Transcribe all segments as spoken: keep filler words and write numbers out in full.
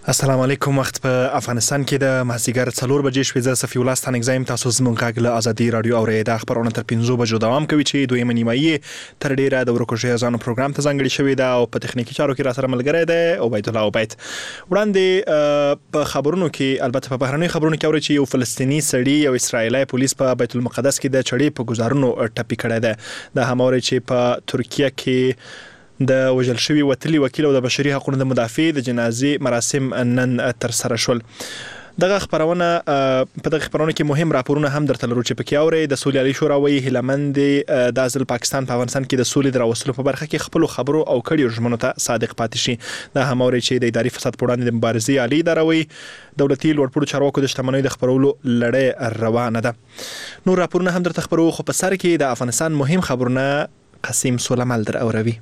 السلام علیکم. وخت په افغانستان کې د مازدیګر څلور بجې شوې. زه صفي الله ستانک زایم. تاسو زموږ غږ له ازادي رادیو اورئ. د خبرونه تر پنځو بجو دوام کوي چې دویمه نیمایي تر ډیره د ورکوټي ځانو پروګرام ته ځانګړي شوې ده او په تخنیکی چارو کې را سره ملګری دی عبید الله عبید. وړاندې په خبرونو کې البته په بهرنۍ خبرونو کې اوري چې یو فلسطینی سړی او اسرایلی پولیس په بیت المقدس کې د چړې په گزارونو ټپي کړی دی. د هماوري چې په ترکیه کې د وژل شوی وتلی وکیل او د بشري حقوقو د مدافع د جنازې مراسم نن تر سره شول. دغه خبرونه په دغه خبرونه کې مهم راپورونه هم درته لرو چې پکې اوري. د سولې عالی شورا وایي هیلمند د ځل پاکستان په افغانستان کې د سولې دراوستلو په برخه کې خپل خبرو او کړيو ژمنو ته صادق پاتې شي. د هماوري چې د اداري فساد په وړاندې د مبارزې عالی اداره وایي دولتي لوړپوړو چارواکو د شتمنۍ د خبرولو لړۍ روانه ده. نور راپورونه هم درته خبرو، خو په سر کې د افغانستان مهم خبرونه قسیم سولمل در اوروي.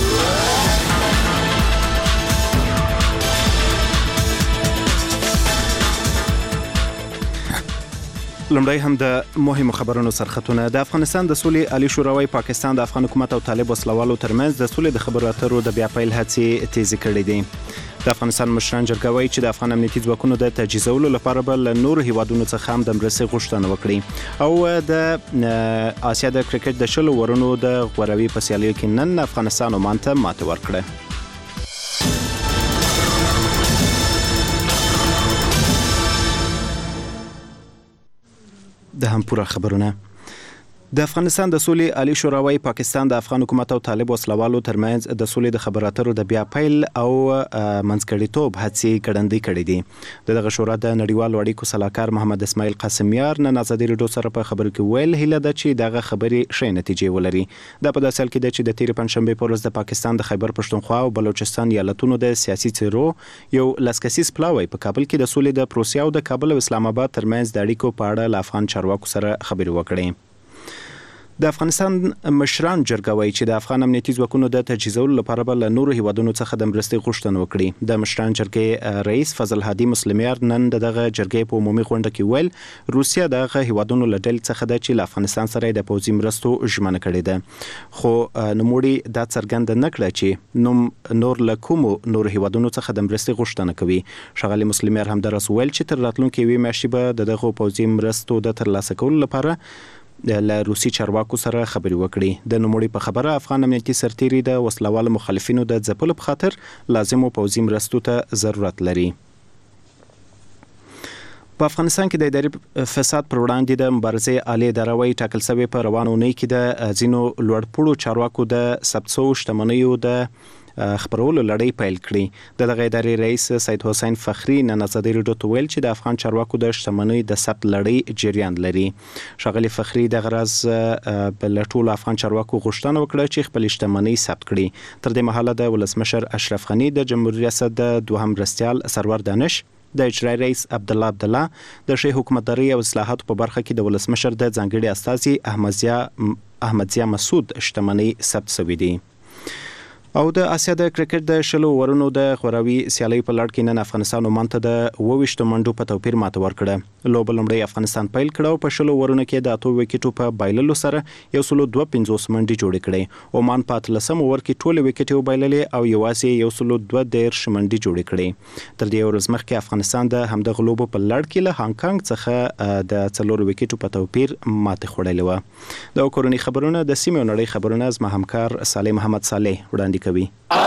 لمړی هم د مهمو خبرونو سرخطونه. د افغانستان د سولې عالی شورا وايي پاکستان د افغان حکومت او طالب وسلوالو ترمنځ د سولې د خبرو اترو د بیا پیل هڅې تیزی کړې دي. د افغانستان مشران جرګه وايي چې د افغان امنیتي ځواکونو د تجهیزولو لپاره به له نورو هیوادونو څخه هم د مرستې غوښتنه وکړي. او د آسیا د کرکټ د شلو ورونو د غوروي په سیالیو کې نن افغانستان عمان ته ماته ورکړه. د هم پوره خبرونه. د افغانستان د سولې عالی شورا وايي پاکستان د افغان حکومت او طالب وسلوالو ترمنځ د سولې د خبرو اترو د بیا پیل او منځګړیتوب هڅې ګړندۍ کړې دي. دغه شورا د نړیوالو اړیکو سلاکار محمد اسماعیل قاسمیار نن ازادي رادیو سره په خبرو کې ویل هیله ده چې دغه خبرې ښې نتیجې ولري. دا په داسې حال کې ده چې د تېرې پنځشنبې په ورځ د پاکستان د خیبر پښتونخوا او بلوچستان ایالتونو د سیاسي څیرو یو لسکسیز پلاوی په کابل کې د سولې د پروسې او د کابل او اسلام آباد ترمنځ د اړیکو په اړه له افغان چارواکو سره خبرې وکړې. د افغانستان مشران جرګه وايي چې د افغان امنیتي ځواکونو د تجهیزولو لپاره به له نورو هیوادونو څخه د مرستې غوښتنه وکړي. د مشران جرګې رئیس فضل هادي مسلمیار نن دغه جرګې په عمومي غونډه کې ویل روسیا دغه هیوادونو له ډلې څخه ده چې له افغانستان سره د پوځي مرستو ژمنه کړې ده. خو نوموړي دا څرګنده نه کړه چې نوم نور له کومو نورو هیوادونو څخه د مرستې غوښتنه کوي. ښاغلي مسلمیار همدارس ویل چې تر راتلونکي یوې میاشتې به د دغه پوځي مرستو د ترلاسه کولو لپاره له روسي چارواکو سره خبرې وکړي. د نوموړي په خبره افغان امنیتي سرتیري د وسلوالو مخالفینو د ځپلو په خاطر لازمو پوځي مرستو ته ضرورت لري. په افغانستان کې د اداري فساد پر وړاندې د مبارزې عالی اداره وايي ټاکل شوې په روانه اونۍ کې د ځینو لوړپوړو چارواکو د ثبت شوو شتمنیو د خبرولو لړۍ پیل کړي. د دغه ادارې رئیس سید حسین فخری نن ازادي رادیو ته ویل چې د افغان چارواکو د شتمنۍ د ثبت لړۍ جریان لري. ښاغلي فخری د غرض بل ټول افغان چارواکو غوښتنه وکړه چې خپل شتمنۍ ثبت کړي. تر دې مهاله د ولسمشر اشرف غنی د جمهوریت ریاست د دوهم مرستیال سرور دانش د اجرایي رئیس عبدالله عبدالله د ښې حکومتدارۍ او اصلاحاتو په برخه کې د ولسمشر د ځانګړي استازي احمدزیا احمدزیا مسعود شتمنۍ ثبت شوې دي. او د آسیا د کرکټ د شلو ورونو د غوروي سیالۍ په لړ کې نن افغانستان عمان ته د اووه منډو په توپیر ماته ورکړه. لوبه لومړی افغانستان پیل کړه او په شلو ورونو کې د اتو وکټو په بایللو سره یو سلو دوه پنځوس منډې جوړې کړې. عمان په اتلسم اوور کې ټولې وکټې وبایللې او یوازې یو سلو دوه دېرش منډې جوړې کړې. تر دې ورځ مخکې افغانستان د همدغه لوبو په لړ کې له هانګ کانګ څخه د څلور وکټو په توپیر ماته خوړلې وه. د کورنۍ خبرونه د سیمې او نړۍ خبرونه زما همکار صالح محمد صالح وړاندې کوي.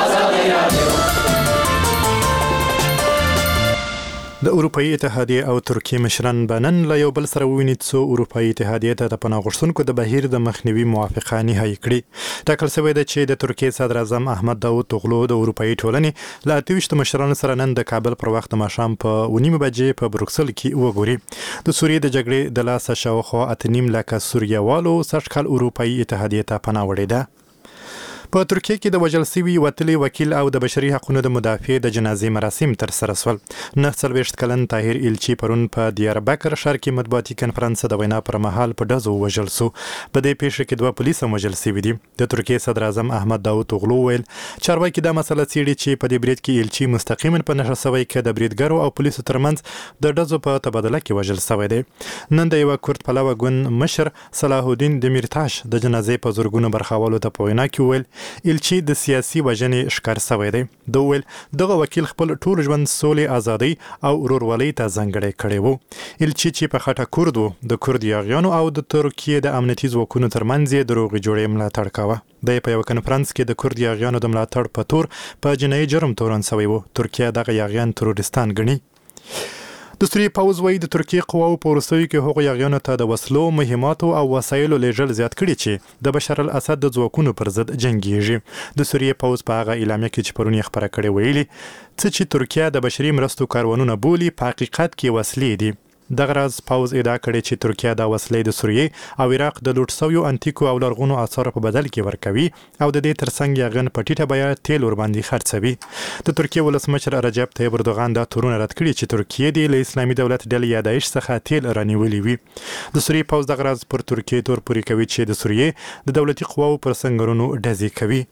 د اروپאי اتحادیه او ترکیه مشران بنن له یو بل سره وویني څو اروپאי اتحادیه ته د پناه غوښتونکو د بهیر د مخنیوي موافقه نهایی کړي. ټاکل شوی ده چې د ترکیه صدر اعظم احمد داود اوغلو د اروپאי ټولنې له اته ویشت مشرانو سره نن د کابل پر وخت ماښام په ونیمه بجې په بروکسل کې وګوري. د سوریې د جګړې د لاسه شاوخوا اته نیم لکه سوریوالو سږکال اروپאי اتحادیه ته پناه وړې ده. په ترکیه کې د وژل شوي وتلی وکیل او د بشري حقوقو د مدافع د جنازې مراسم تر سره شول. نه څلوېښت کلن طاهر ایلچي پرون په دیاربکر ښار کې مطبوعاتي کنفرانس د وینا پر مهال په ډزو وژل شو. په دې پیښه کې دوه پولیس هم وژل شوي دي. د ترکیه صدر اعظم احمد داود اوغلو ویل چارواکي دا مسله څېړي چې په دې برید کې ایلچي مستقیما په نښه شوی که د بریدګرو او پولیسو ترمنځ د ډزو په تبادله کې وژل شوی دی. نن د یوه کورد پلوه ګوند مشر صلاح الدین دمیرتاش د جنازې په زرګونو برخوالو ته په وینا کې ویل الچی د سیاسي وجنې ښکار شوی دی. د ویل دغه وکیل خپل ټول ژوند سولې ازادي او ورورولۍ ته ځانګړی کړی وو. الچی چې په خټه کورد وو د کورد یاغیانو او د ترکیې د امنیتي ځواکونو ترمنځ یې دروغ جوړې ملاتړ کاوه. د په یو کنفرانس کې د کورد یاغیانو د ملاتړ په تور په جنایي جرم تورن شوی وو. ترکیه دغه یاغیان تروریستان ګڼي. د سوریې پوځ وایي د ترکیې قواو په وروستیو کې هغو یاغیانو ته د وسلو، مهماتو او وسایلو لیږل زیات کړي چې د بشار الاسد د ځواکونو پر ضد جنګیږي. د سوریې پوځ په هغه اعلامیه کې چې پرون یې خپره کړې ویلي څه چې ترکیه د بشري مرستو کاروانونه بولي په حقیقت کې وسلې دي. دغه راز پوځ ادعا کړې چې ترکیه د وسلې د سوریې او عراق د لوټ شویو انتیکو او لرغونو اثارو په بدل کې ورکوي او د دې ترڅنګ یاغیان په ټیټه بیه تیل ورباندې خرڅوي. د ترکیې ولسمشر رجب طیب اردوغان دا تورونه رد کړي چې ترکیه د اسلامي دولت ډلې یا داعش څخه تیل رانیولي وي. د سوریې پوځ دغه راز پر ترکیې تور پورې کوي چې د سوریې د دولتي قواو پر سنگرونو ډزې کوي.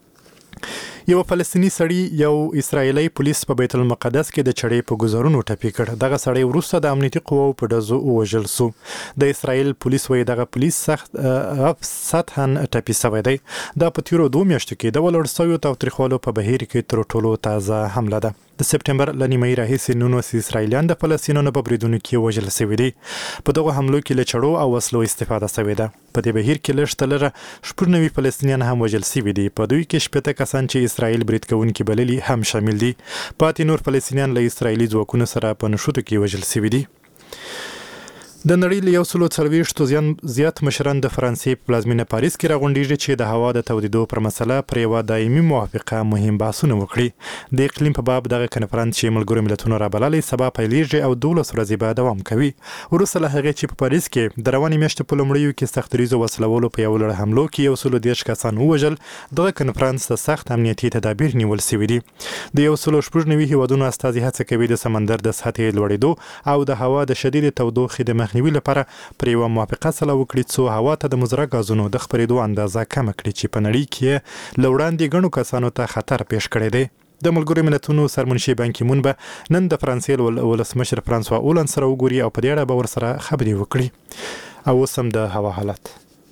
یو فلسطینی سړی یو اسرایلی پولیس په بیت المقدس کې د چړې په گزارونو ټپي کړ. دغه سړی وروسته د امنیتي قواو په ډزو ووژل سو. د اسرایل پولیس وایي دغه پولیس سخت سطحاً ټپي شوی دی. دا په تیرو دوه میاشتو کې د ولاړ شویو تاوتریخوالو په بهیر کې تر ټولو تازه حمله ده. د سپټمبر له نیمایي راهیسې نولس اسرایلیان د فلسطینیانو په بریدونو کې وژل شوي دي. په دغو حملو کې له چړو او وسلو استفاده شوې ده. په دې بهیر کې لږ تر لږه شپږ نوي فلسطینیان هم وژل شوي دي. په دوی کې شپېته کسان چې اسرایل برید کوونکي بللي هم شامل دي. پاتې نور فلسطینیان له اسرایلي ځواکونو سره په نښتو کې وژل شوي دي. د نړۍ له یو سلو څلوېښتو زیات مشران د فرانسې په پلازمینه پاریس کې راغونډېږي چې د هوا د تودېدو پر مسله پر یوه دایمي موافقه مهم بحثونه وکړي. د اقلیم په باب دغه کنفرانس چې ملګرو ملتونو رابللی سبا پیلېږي او دولس ورځې به دوام کوي. وروسته له هغې چې په پاریس کې د روانې میاشتې په لومړیو کې سختدریزو وسلولو په یو لړ حملو کې یو سلو دېرش کسان ووژل، دغه کنفرانس ته سخت امنیتي تدابیر نیول شوي دي. د یو سلو شپږ نوي هیوادونو استازي هڅه کوي د سمندر د سطحې لوړېدو او د هوا د شدید تودوخې د مخنیوي لپاره پر یوه موافقه سره وکړي څو هوا ته د مضره غازونو د خپرېدو اندازه کمه کړي چې په نړۍ کې له وړاندې ګڼو کسانو ته خطر پیښ کړی دی. د ملګرو ملتونو سرمنشي بان کی مون به نن د فرانسې ولسمشر فرانسوا اولند سره وګوري او په دې اړه به ورسره خبرې وکړي. او اوس هم د هوا حالت.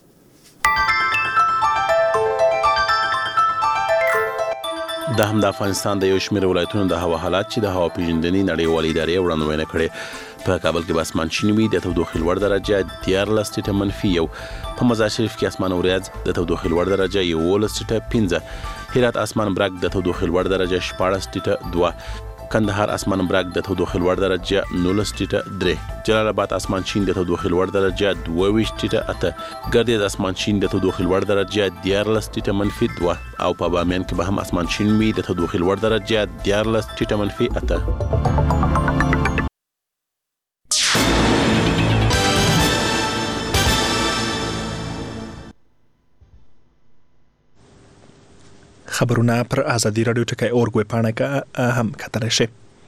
دا هم د افغانستان د یو شمېر ولایتونو د هوا حالات چې د هوا پیژندنې نړیوالې ادارې وړاندوینه کړې. په کابل کې به اسمان شین وي، د تودوخې لوړ درجه دیارلس ټیټه منفي یو، په مزار شریف کې اسمان وریځ د تودوخې لوړ درجه یولس ټیټه پنځه، هرات اسمان برګ د تودوخې لوړ درجه شپاړس ټیټه دوه، کندهار اسمان برګ د تودوخې لوړ درجه نولس ټیټه درې، جلال آباد اسمان شین د تودوخې لوړ درجه دوه ویشت ټیټه اته، ګردیز اسمان شین د تودوخې لوړ درجه دیارلس ټیټه منفي دوه، او په بامیان کې به هم اسمان شین وي د تودوخې لوړ درجه دیارلس ټیټه منفي اته. خبرونه پر ازادي رادیو ټکی اورګ ویب پاڼه کې هم کتلی شئ.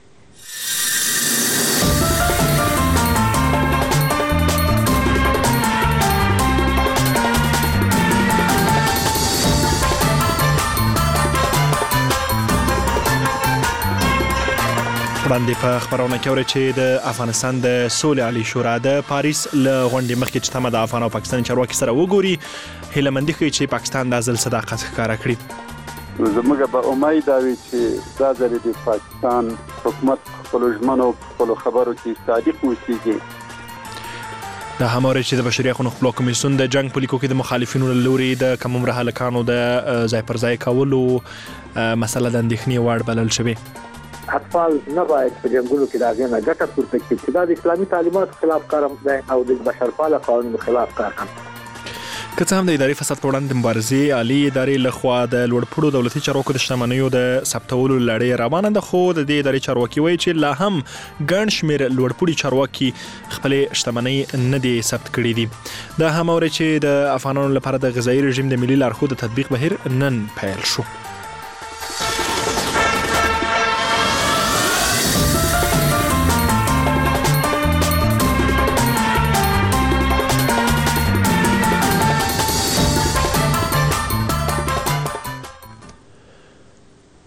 وړاندې په خبرونه کې اورئ چې د افغانستان د سولې عالي شورا د پاریس له غونډې مخکې چې تمه د افغان او پاکستاني چارواکي سره وګوري، هیلهمندي ښیي چې پاکستان دا ځل صداقت ښکاره کړي. زموږ به امید دا وي چې دا ځل د پاکستان حکومت خپلو ژمنو خپلو خبرو کې صادق اوسېږي. دا هم اورئ چې د بشري حقونو خپلواک کمیسیون د جنګ په لیکو کې د مخالفینو له لوري د کم عمره هلکانو د ځای پر ځای کولو مسله د اندېښنې وړ بلل شوې. اطفال نه باید په جنګونو کې د هغې نه ګټه پورته کړي چې دا د اسلامي تعلیماتو خلاف کار هم دی او د بشرپاله قوانینو خلاف کار هم. که څه هم د اداري فساد په وړاندې د مبارزې عالي ادارې لخوا د لوړپوړو دولتي چارواکو د شتمنیو د ثبتولو لړۍ روانه ده، خو د دې ادارې چارواکي وایي چې لا هم ګڼ شمېر لوړپوړي چارواکي خپلې شتمنۍ نه دي ثبت کړي دي. دا هم اورئ چې د افغانانو لپاره د غذایي رژیم د ملي لارښود تطبیق بهیر نن پیل شو.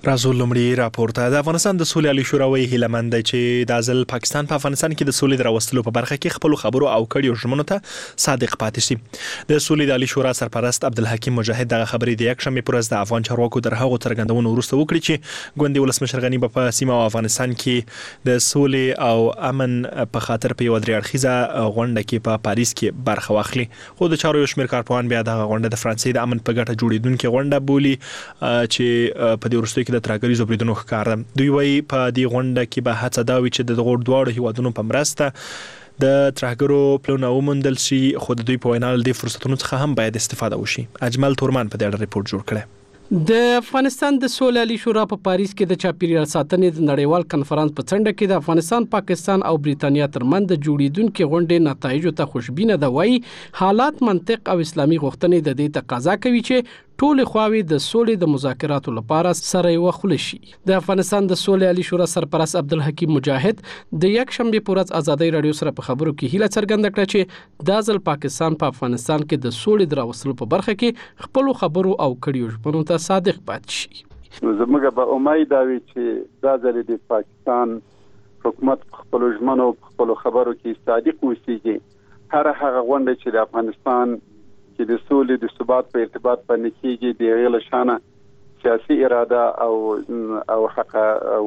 راځو لمړی راپورته د افغانستان د سولې عالی شورا هیله مند چې د ازل پاکستان په افغانستان کې د سولې دروستلو په برخه کې خپل خبرو او کړیو ژمنو ته صادق پاتې شي. د سولې د عالی شورا سرپرست عبدالحکیم مجاهد دغه خبرې د یک شنبه پر ورځ د افغان چارواکو در هغو څرګندونو وروسته وکړي چې ګوندي ولسمشر غنی په سیمه او افغانستان کې د سولې او امن په خاطر په یو درې اړخیزه غونډه کې په پاریس کې برخه واخلي. خو د چارو یو شمېر کارپوهان بیا دغه غونډه د فرانسې د امن په ګټه جوړیدونکې غونډه بولي چې په دې وروستیو کې د ترهګریزو بریدونو ښکار ده. دوی وایي په دې غونډه کې به هڅه دا وي چې د دغو دواړو هیوادونو په مرسته د ترهګرو پلونه وموندل شي، خو د دوی په وینا له دې فرصتونو څخه هم باید استفاده وشي. اجمل تورمان په دې اړه ریپورت جوړ کړی. د افغانستان د سولې عالی شورا په پاریس کې د چاپیریال ساتنې د نړیوال کنفرانس په څنډه کې د افغانستان، پاکستان او بریتانیا ترمنځ د جوړیدونکو غونډې نتایجو ته خوشبینه ده. وایي حالات، منطق او اسلامي غوښتنې د دې تقاضا کوي چې ټول خواوې د سولې د مذاکراتو لپاره سره یو خل شي. د افغانستان د سولې عالی شورا سرپرست عبدالحکیم مجاهد د یک شنبه پر ورځ ازادي رادیو سره په خبرو کې هیله څرګنده کړه چې د ځل پاکستان په افغانستان کې د سولې دراوستلو په برخه کې خپل خبرو او کړیو ژمنو ته صادق پاتې شي. زموږ به امید دا وي چې دا ځل د پاکستان حکومت خپل ژمنو خپل خبرو کې صادق وسیږي. هر هغه غونډه چې د افغانستان چې د سولې د ثبات په ارتباط باندې کېږي د غیله شانه سیاسي اراده او او حق او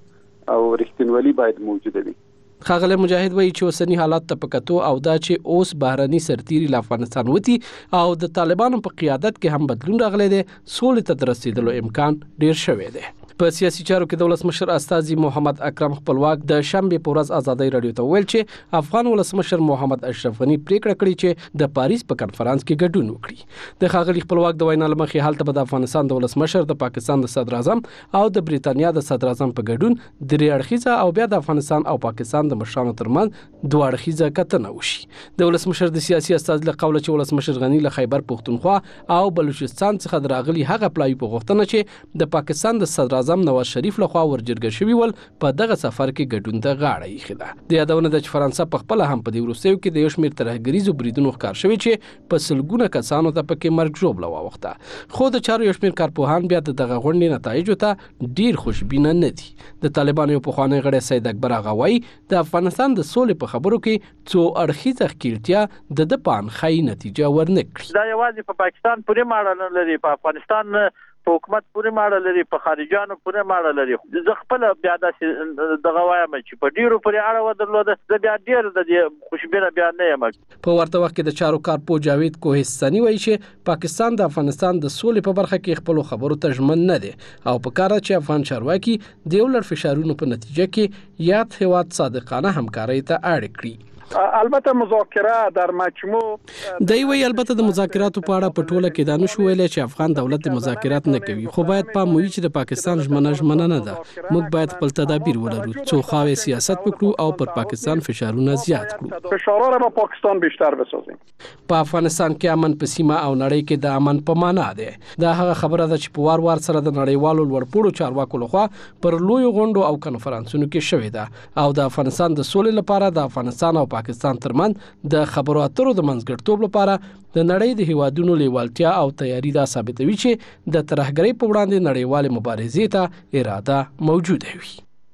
او رښتینولي باید موجوده وي. ښاغلی مجاهد وایي چې اوسنی حالات ته په کتو او دا چې اوس بهرني سرتیري له افغانستان وتی او د طالبانو په قیادت کې هم بدلون راغلی دی، سولې ته د رسیدلو امکان ډیر شوی دی. په سیاسي چارو کې د ولسمشر استاذي محمد اکرم خپلواک د شنبه په ورځ ازادي رادیو ته ویل چې افغان ولسمشر محمد اشرف غنی پریکړه کړې چې د پاریس په کانفرنس کې ګډون وکړي. د ښاغلي خپلواک د وینا لمخې حالت په افغانستان د ولسمشر، د پاکستان د صدر اعظم او د بریتانیا د صدر اعظم په ګډون درې اړخیزه او بیا د افغانستان او پاکستان د مشرانو ترمنځ دوه اړخیزه کتنه وشي. د ولسمشر د سیاسي استاذ له قوله چې ولسمشر غنی له خیبر پښتونخوا او بلوچستان څخه دراغلي هغه پلای په غوښتنه چې د پاکستان د صدر اعظم نواز شریف لخوا ورجرګه شوی ول په دغه سفر کې ګډون ته غاړه ایښې ده. د یادونه ده چې فرانسه په خپل هم په دې وروستیو کې د یو شمېر ترهګریزو بریدونو ښکار شوی چې په سلګونه کسانو ته پکې مرګ ژوبله واوښته. خو د چارو یو شمېر کارپوهان بیا د دغه غونډې نتایجو ته ډیر خوشبینه نه دي. د طالبانو یو پخوانی غړی سید اکبر اغا وایي د افغانستان د سولې په خبرو کې څو اړخیزه ښکیلتیا د ده په انښایي نتیجه ورنه کړي. دا یوازې په پاکستان پورې ماړه نه لري، په افغانستان په حکومت پورې ماړه لري، په خارجانو پورې ماړه لري. زه خپل بیا داسې دغه وایم چې په ډیرو پورې اړه ودرلوده، زه بیا ډیر د دې خوشبینه بیا نه یم. په ورته وخت کې د چارو کارپو جاوید کوهستاني وایي چې پاکستان د افغانستان د سولې په برخه کې خپل خبرو ته ژمن نه دی او په کار چې افغان چارواکي د یو لړ فشارونو په نتیجه کې یاد هیواد صادقانه همکارۍ ته اړ کړي. البته مذاکره در مجموع دی وی البته د مذاکراتو په اړه په ټوله کې دانش ویل چې افغان دولت مذاکرات نه کوي، خو باید پام وي چې د پاکستان ژمنه ژمنه نه ده. موږ باید خپل تدابیر ولرو څو خواوې سیاست وکړو او پر پاکستان فشارونه زیات کړو. فشارها را به پاکستان بیشتر بسازیم. په افغانستان کې امن په سیمه او نړۍ کې د امن په معنا ده. دا هغه خبره ده چې په وار وار سره د نړیوالو لوړپوړو چارواکو لخوا پر لوی غونډو او کنفرانسونو کې شوې ده او د افغانستان د سولې لپاره د افغانستان او پاکستان ترمنځ د خبرو اترو د منځګړیتوب لپاره د نړۍ د هیوادونو لیوالتیا او تیاری دا ثابتوي چې د ترهګرۍ په وړاندې نړیوال مبارزې ته اراده موجوده وي.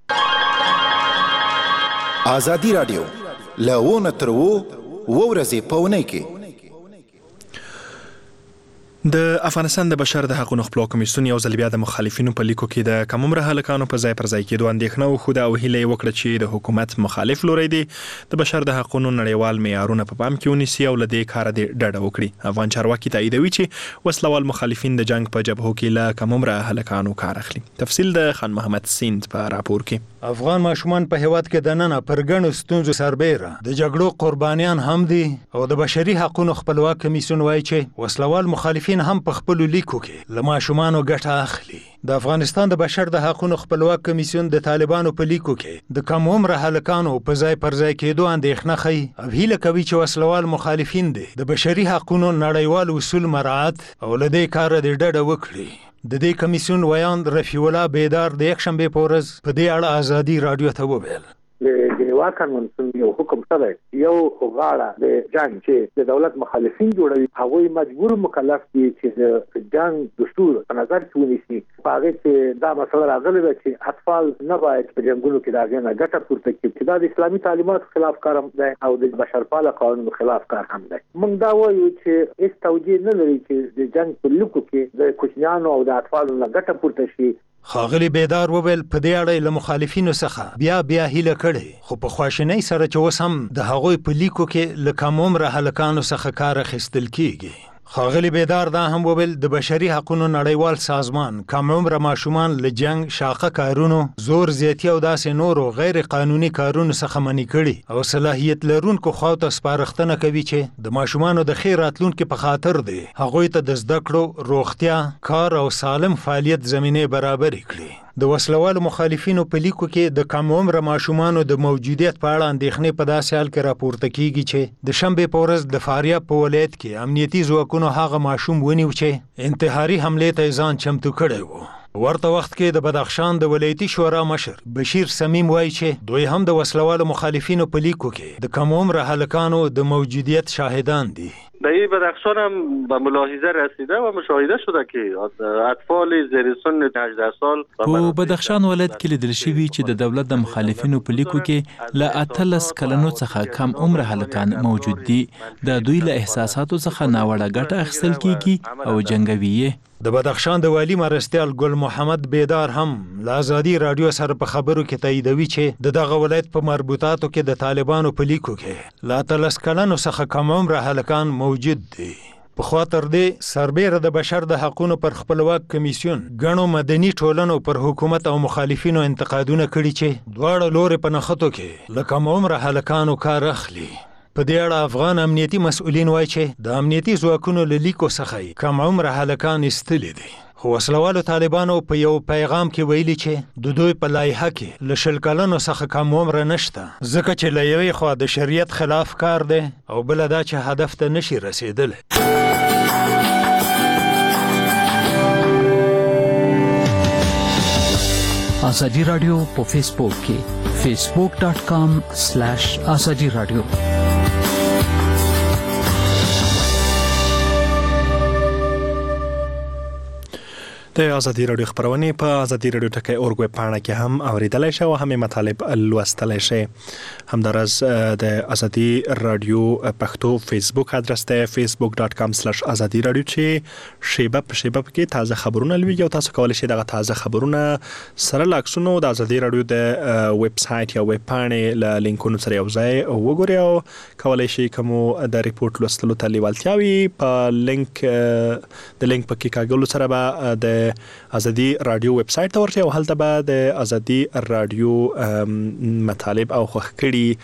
ازادي رادیو لونه تر وو ورځې پونه کې د افغانستان د بشر د حقوقو خپلو کمیسیون یو ځل بیا د مخالفینو په لیکو کې د کم عمره هلکانو په ځای پر ځای کېدو اندېښنه وښوده او هیله یې وکړه چې د حکومت مخالف لوری دی د بشر د حقوقو نړیوال معیارونه په پام کې ونیسي او له دې کاره دې ډډه وکړي. افغان چارواکي تاییدوي چې وسلوال مخالفین د جنگ په جبهو کې له کم عمره هلکانو کار اخلي. تفصیل د خان محمد سیند په راپور کې. افغان ماشومان په هیواد کې د نن پر ګڼو ستونزو سربېره د جګړو قربانیان هم دي او د بشري حقوقو خپلواک کمیسیون وایي چې وسلوال مخالفین هم په خپل لیکو کې له ماشومانو ګټه اخلي. د افغانستان د بشر د حقوقو خپلواک کمیسیون د طالبانو په لیکو کې د کم عمره هلکانو په ځای پر ځای کېدو اندېښنه ښيي او هیله کوي چې وسلوال مخالفین دي د بشري حقوقو نړیوال اصول مراعات او له دې کاره د ډډه وکړي. د دې کمیسیون ویان رفیع الله بیدار د یک شنبه په ورځ په دې اړه ازادي رادیو ته وویل. د جنیوا کنونسیون یو حکم شوی یو غاړه د جنگ چې د دولت مخالفین جوړوي هغوی مجبور مکلف دي چې د جنگ دستور په نظر کې ونیسي. هغه چې دا مسله راغلې ده چې اطفال نه باید په جنگونو کې راغلي نه ګټه پورته کړي چې دا د اسلامي تعلیماتو خلاف کار هم دی او د بشرپاله قانونو خلاف کار هم دی. موږ دا وایو چې هیڅ توجیه نه لري چې د جنگ په لیکو کې د کوچنیانو او د اطفالو نه ګټه پورته شي. خاغلی بیدار وویل په دې اړه له مخالفینو څخه بیا بیا هیله کړي خو په خواشینۍ سره چې اوس هم د هغوی په لیکو کې له کم عمره هلکانو څخه کار اخیستل کیږي. خاغلی بیدار دا هم وویل د بشري حقوقو نړیوال سازمان کم عمره ماشومان له جنگ شاقه کارونو زور زیاتی او داسې نورو غیر قانوني کارونو څخه منع کړي او صلاحیت لرونکو خواته سپارښتنه کوي چې د ماشومانو د خیر راتلونکو په خاطر دی هغوی ته د زده کړو روغتیا کار او سالم فعالیت زمینه برابر کړي. د وسلوالو مخالفینو په لیکو کې د کم عمره ماشومانو د موجودیت په اړه اندېښنې په داسې حال کې راپورته کیږي چې د شنبې په ورځ د فاریاب په ولایت کې امنیتي ځواکونو هغه ماشوم ونیو چې انتحاري حملې ته ځان چمتو کړی و. ورته وخت کې د بدخشان د ولایتي شورا مشر بشیر سمیم وایي چې دوی هم د وسلوالو مخالفینو په لیکو کې د کم عمره هلکانو د موجودیت شاهدان دي. در این بدخشان هم به ملاحظه رسیده و مشاهده شده که اطفال زیر سن هجده سال په بدخشان ولایت کې لیدل شوي چې د دولت د مخالفینو په لیکو کې له اتلس کلنو څخه کم عمره هلکان موجود دي. د دوی له احساساتو څخه ناوړه ګټه اخیستل کیږي او جنګوي یې. د بدخشان د والی مرستیال ګل محمد بیدار هم له ازادي رادیو سره په خبرو کې تاییدوي چې د دغه ولایت په مربوطاتو کې د طالبانو په لیکو کې له اتلس کلنو څخه کم عمره هلکان موجود دي. په خوا تر دې سربیره د بشر د حقوقو پر خپلواک کمیسیون ګڼو مدني ټولنو پر حکومت او مخالفینو انتقادونه کړي چې دواړه لوري په نښتو کې له کم عمره هلکانو کار اخلي. په دې اړه افغان امنیتي مسؤلین وایي چې د امنیتي ځواکونو له لیکو څخه کم عمره هلکان ایستلي دي. خو وسلوالو طالبانو په یو پیغام کې ویلي چې د دوی په لایحه کې له شل کلنو څخه کم عمره نشته ځکه چې له یوې خوا د شریعت خلاف کار دی او بله دا چې هدف ته نشي رسیدلی. ازادي رادیو په فیسبوک کې فیسبوک ډاٹ کام سلیش ازادي رادیو. د ازادي رادیو خبرونه په ازادي رادیو ټکی اورګ ویب پاڼه کې هم اوریدلای شئ او هم مطالب لوستلای شئ. همدارس د ازادي رادیو پښتو فیسبوک ادرس ته فیسبوک ډاٹ کام سلیش ازادي رادیو چې شیبه په شیبه کې تازه خبرونه لوي او تاسو کولی شئ دغه تازه خبرونه سره لاکسونو د ازادي رادیو د ویب سټ یا ویب پاڼې له لینکونو سره یو ځای وګورئ او کولی شئ کوم د ریپورت لوستلو ته لیوالتیاوي په لینک د لینک په کې کاغلو سره به د ازادي رادیو ویب سټ ته ورشئ او هلته به د ازادي رادیو مطالب او خوښ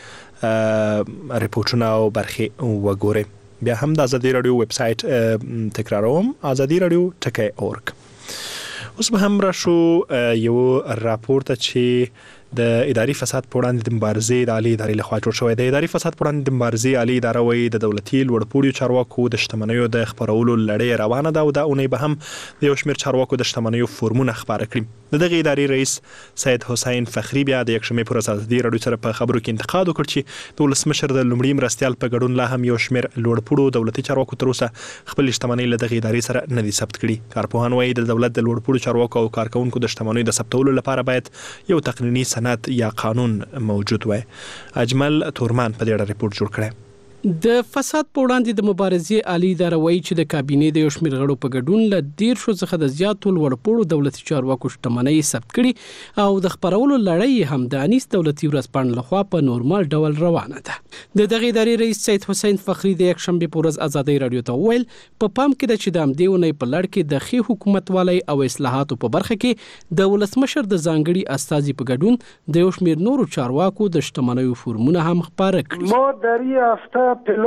کړي ریپورتونه او برخې وګورئ. بیا هم د ازادي رادیو ویب سټ تکراروم ازادي رادیو ټکی اورګ. اوس به هم راشو یو راپور ته چې د اداري فساد په وړاندې د مبارزې د عالی ادارې لخوا جوړ شوی دی. د اداري فساد په وړاندې د مبارزې عالی اداره وایي د دولتي لوړپوړو چارواکو د شتمنیو د خپرولو لړۍ روانه ده او دا اونۍ به هم د یو شمېر چارواکو د شتمنیو فورمونه خپاره کړي. د دغه ادارې رئیس سید حسین فخری بیا د یکشنبې پر ورځ ازادي رادیو سره په خبرو کې انتقاد وکړ چې د ولسمشر د لومړي مرستیال په ګډون لا هم یو شمېر لوړپوړو دولتي چارواکو تر اوسه خپل شتمنۍ له دغه ادارې سره نه دي ثبت کړي. کارپوهان وایي د دولت د لوړپوړو چارواکو او کارکونکو د شتمنیو د ثبتولو لپاره باید یو تقنیني سند یا قانون موجود وای. اجمل تورمان په دې اړه ریپورت جوړ کړی. د فساد په وړاندې د مبارزې عالی اداره وایي چې د کابینې د یو شمېر غړو په ګډون له ډیر شو څخه د زیاتو لوړپوړو دولتي چارواکو شتمنۍ ثبت کړي او د خپرولو لړۍ هم د انیس دولتي ورځپاڼې لخوا په نورمال ډول روانه ده. د دغه ادارې رئیس سید حسین فخری د یکشنبې په ورځ ازادي رادیو ته وویل په پام کې ده چې د همدې اونۍ په لړ کې د ښې حکومتوالۍ او اصلاحاتو په برخه کې د ولسمشر د ځانګړي استازي په ګډون د یو شمېر نورو چارواکو د شتمنیو فورمونه هم خپاره کړي. ما در این هفته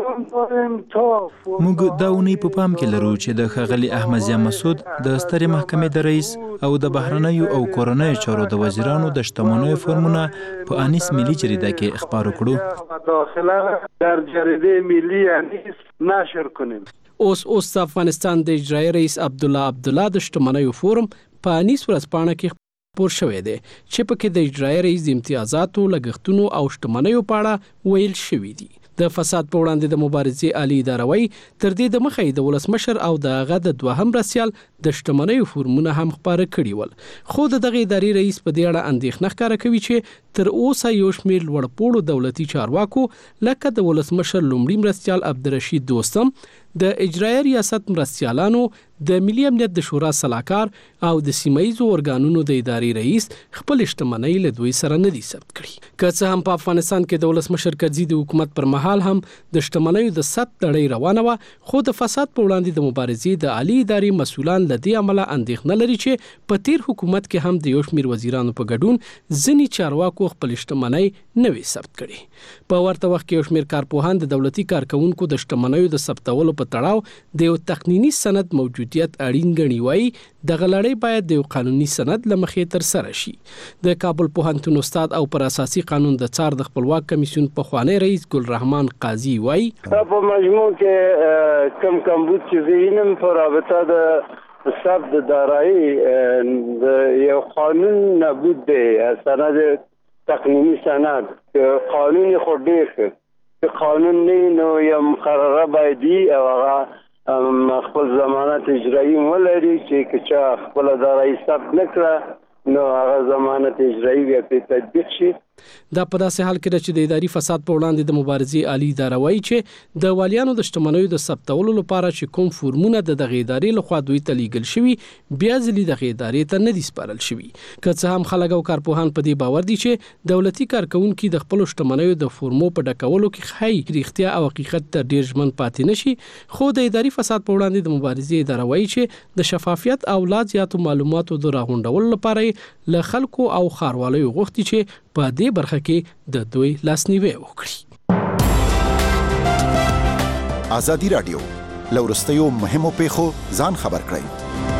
موږ دا اونۍ په پام کې لرو چې د ښاغلي احمد ضیا مسعود د سترې محکمې د رئیس او د بهرنیو او کورنیو چارو د وزیرانو د شتمنیو فورمونه په انیس ملي جریده کې خپاره کړو. داخله در جریده ملی انیس نشر کنیم. اوس اوس افغانستان د اجرایي رئیس عبدالله عبدالله د شتمنیو فورم په انیس ورځپاڼه کې پور شوې ده چې پکې د اجرایي رئیس د امتیازاتو لګښتونو او شتمنیو په اړه ویل شوې دي. د فساد په وړاندې د مبارزې عالی اداره وایي تر دې د مخې د ولسمشر او د هغه د دوهم مرستیال د شتمنیو فورمونه هم خپاره کړي ول، خو د دغه ادارې رئیس په دې اړه اندېښنه ښکاره کوي چې تر اوسه یو شمېر لوړپوړو دولتي چارواکو لکه د ولسمشر لومړي مرستیال عبدالرشید دوستم، د اجرایي ریاست مرستیالانو، د ملي امنیت د شورا سلاکار او د سیمایي ارګانونو د ادارې رئیس خپل شتمنۍ له دوی سره نه دي ثبت کړي. که څه هم په افغانستان کې د ولسمشر کرزي د حکومت پر مهال هم د شتمنیو د ثبت لړۍ روانه وه، خو د فساد په وړاندې د مبارزې د عالی ادارې مسؤلان له دې امله اندېښنه لري چې په تیر حکومت کې هم د یو شمېر وزیرانو په ګډون ځینې چارواکو خپل شتمنۍ نه وي ثبت کړي. په ورته وخت کې یو شمېر کارپوهان د دولتي کارکونکو د شتمنیو د ثبتولو په تړاو د یو تقنینی سند موجودیت اړین ګڼي. وایي دغه لړۍ باید د یو قانوني سند له مخې ترسره شي. د کابل پوهنتون استاد او پر اساسي قانون د څار د خپلواک کمیسیون پخوانی رئیس ګلرحمان قاضي وایي په مجموع کې کم کمبود چې وینم په رابطه د ثبت د دارایی د یو قانون نبود دی، سند تقنینی سند قانونی خود ډیر قانون نه نو یو مقرره باید او هغه خپل ضمانت اجرایی ولري چې کچا خپل دارایی ثبت نکړه نو هغه ضمانت اجرایی بیا په تطبیق شي. دا په داسې حال کې چې د اداري فساد په وړاندې د مبارزې عالی اداره وایي چې د والیانو د شتمنیو د ثبتولو لپاره چې کوم فورمونه د دغه ادارې لخوا دوی ته لیږل شوي بیا ځلې دغه ادارې ته نه دي سپارل شوي. که څه هم خلک او کارپوهان په دې باور دي چې دولتي کارکونکي د خپلو شتمنیو د فورمو په ډکولو کې ښایي رښتیا او حقیقت ته ډېر ژمن پاتې نشي، خو د اداري فساد په وړاندې د مبارزې اداره وایي چې د شفافیت او لا زیاتو معلوماتو د راغونډولو لپاره له خلکو او ښاروالیو غوښتي چې په دې برخه کې د دوی لاسنیوي وکړي. ازادي رادیو لورستیو مهمو پیښو ځان خبر کړئ.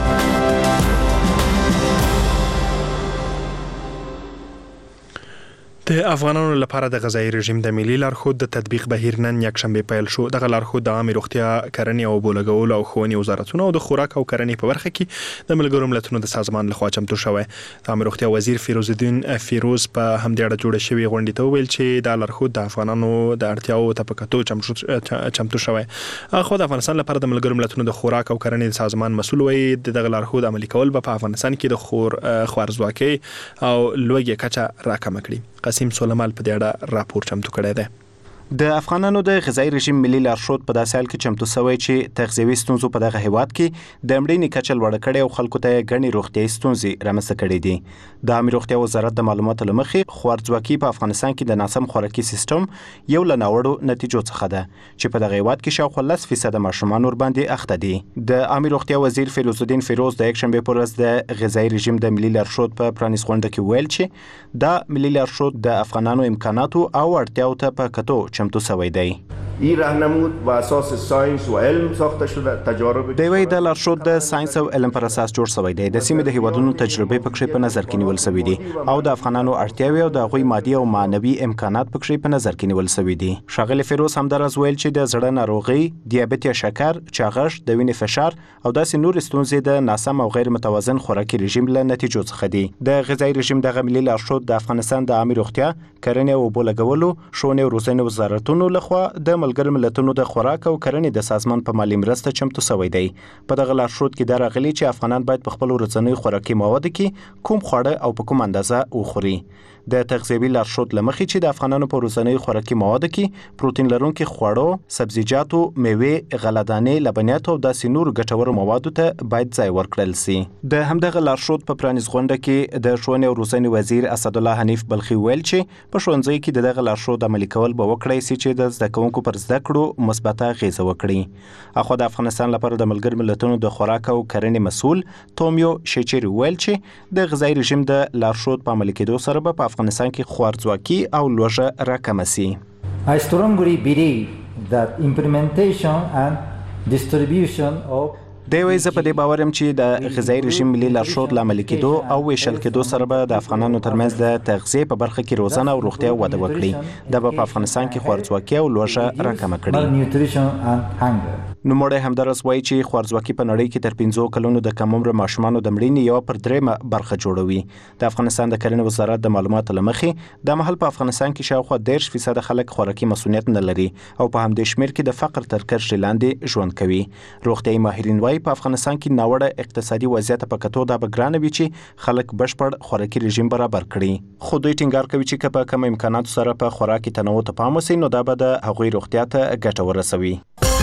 د افغانانو لپاره د غذایی رژیم د ملي لارښود د تطبیق بهیر نن یکشنبه پیل شو. دغه لارښود د عامه روغتیا، کرنې او اوبو لګولو او ښوونې وزارتونو او د خوراک او کرنې په برخه کې د ملګرو ملتونو د سازمان لخوا چمتو شوی. د عامه روغتیا وزیر فیروز الدین فیروز په همدې اړه جوړه شوې غونډې ته ویل چې دا لارښود د افغانانو د اړتیاو ته په کتو چمتو شوی. خو د افغانستان لپاره د ملګرو ملتونو د خوراک او کرنې سازمان مسؤل وایي دغه لارښود عملي کول به په افغانستان کې د خور خوارزواکۍ او لوږې کچه راکمه کړي. قاسم سولمال په دې اړه راپور چمتو کړی دی. د افغانانو د غذایی رژیم ملي لارښود په داسې حال کې چمتو شوی چې تغذیوي ستونزو په دغه هیواد کې د مړینې کچه لوړه کړې او خلکو ته غني روغتیايي ستونزې رامنځته کړې دي. د عامه روغتیا وزارت د معلوماتو لمخې خوارځواکي په افغانستان کې د ناسم خوراکي سیستم یو له ناوړو نتیجو څخه ده چې په دغه هیواد کې شاوخوا لس فیصد ماشومان ور باندې اخته دي. د عامه روغتیا وزیر فیروز الدین فیروز د یکشنبه پر ورځ د غذایی رژیم د ملي لارښود په پرانیست غونډه کې ویل چې دا ملي لارښود د افغانانو امکاناتو او اړتیاو ته په کتو چمتو شوی دی. این راهنمود بر اساس ساینس و علم ساخته شده. تجارب دوی د لارښود د ساينس او علم پر اساس جوړ شوی دی. د سیمې د هیوادونو تجربې پکې په نظر کې نیول شوی دي او د افغانانو اړتیاوې او د غوي مادي او معنوي امکانات پکې په نظر کې نیول شوی دي. شاغل فیروز همدارز ویل چې د زړه ناروغي، دیابت یا شکر، چاغښت، د وینې فشار او داسې نور ستونزې د ناسم او غیر متوازن خوراکي رژیم له نتیجو څخه دي. د غذایی رژیم د ملي لارښود د افغانستان د عامه روغتیا، کرنې او اوبو لګولو، ښوونې او روزنې وزارتونو لخوا د ملګرو ملتونو د خوراک او کرنې د سازمان په مالی مرسته چمتو شوی دی. په دغه لارښود کې دا راغلي چې افغانان باید په خپل ورځنیو خوراکي موادو کې کوم خواړه او په کوم اندازه وخوري. د تغذیوي لارښود لمخې چې د افغانانو په ورځنیو خوراکي موادو کې پروتین لرونکي خواړو، سبزیجاتو، میوې، غلهدانې، لبنیات او داسې نور ګټورو موادو ته باید ځای ورکړل شي. د همدغه لارښود په پرانیست غونډه کې د ښوونې او روزنې وزیر اسدالله حنیف بلخي ویل چې په ښوونځي کې دغه لارښود عملي کول به وکړی شي چې د زده کوونکو پر زده کړو مثبت اغیزه وکړي. اخو د افغانستان لپاره د ملګرو ملتونو د خوراک او کرنې مسؤل تومیو شیچری ویل چې د غذایی رژیم د لارښود په عملي کېدو سره به په افغانستان کې خوارځواکي او لوږه راکمه شي. I strongly believe that implementation and distribution of د وایي زه په دې باور یم چې د غذایی رژیم ملي لارښود له عملي کېدو او ویشل کېدو سره به د افغانانو ترمنځ د تغذیې په برخه کې روزنه او روغتیا وده وکړي. دا به په افغانستان کې خوارځواکي او لوږه راکمه کړي. نوموړی همدارس وایي چې خوارځواکي په نړۍ کې تر پنځو کلونو د کم عمره ماشومانو د مړینې یوه پر درېیمه برخه جوړوي. د افغانستان د کرنې وزارت د معلوماتو له مخې د مهال په افغانستان کې شاوخوا دېرش فیصده خلک خوراکي مسؤلیت نه لري او په همدې شمېر کې د فقر تر کرښې لاندې ژوند کوي. روغتیایي ماهرین وایي په افغانستان کې ناوړه اقتصادي وضعیت په کتو دا به ګرانه وي چې خلک بشپړ خوراکي رژیم برابر کړي. خو دوی ټینګار کوي چې که په کم امکاناتو سره په خوراکي تنوع ته پام وشي نو دا به د هغوی روغتیا ته ګټه ورسوي.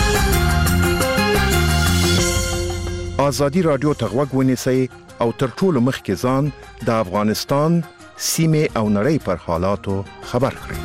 ازادي رادیو ته غوږ ونیسئ او تر ټولو مخکې ځان د افغانستان سیمې او نړۍ پر حالاتو خبر کړئ.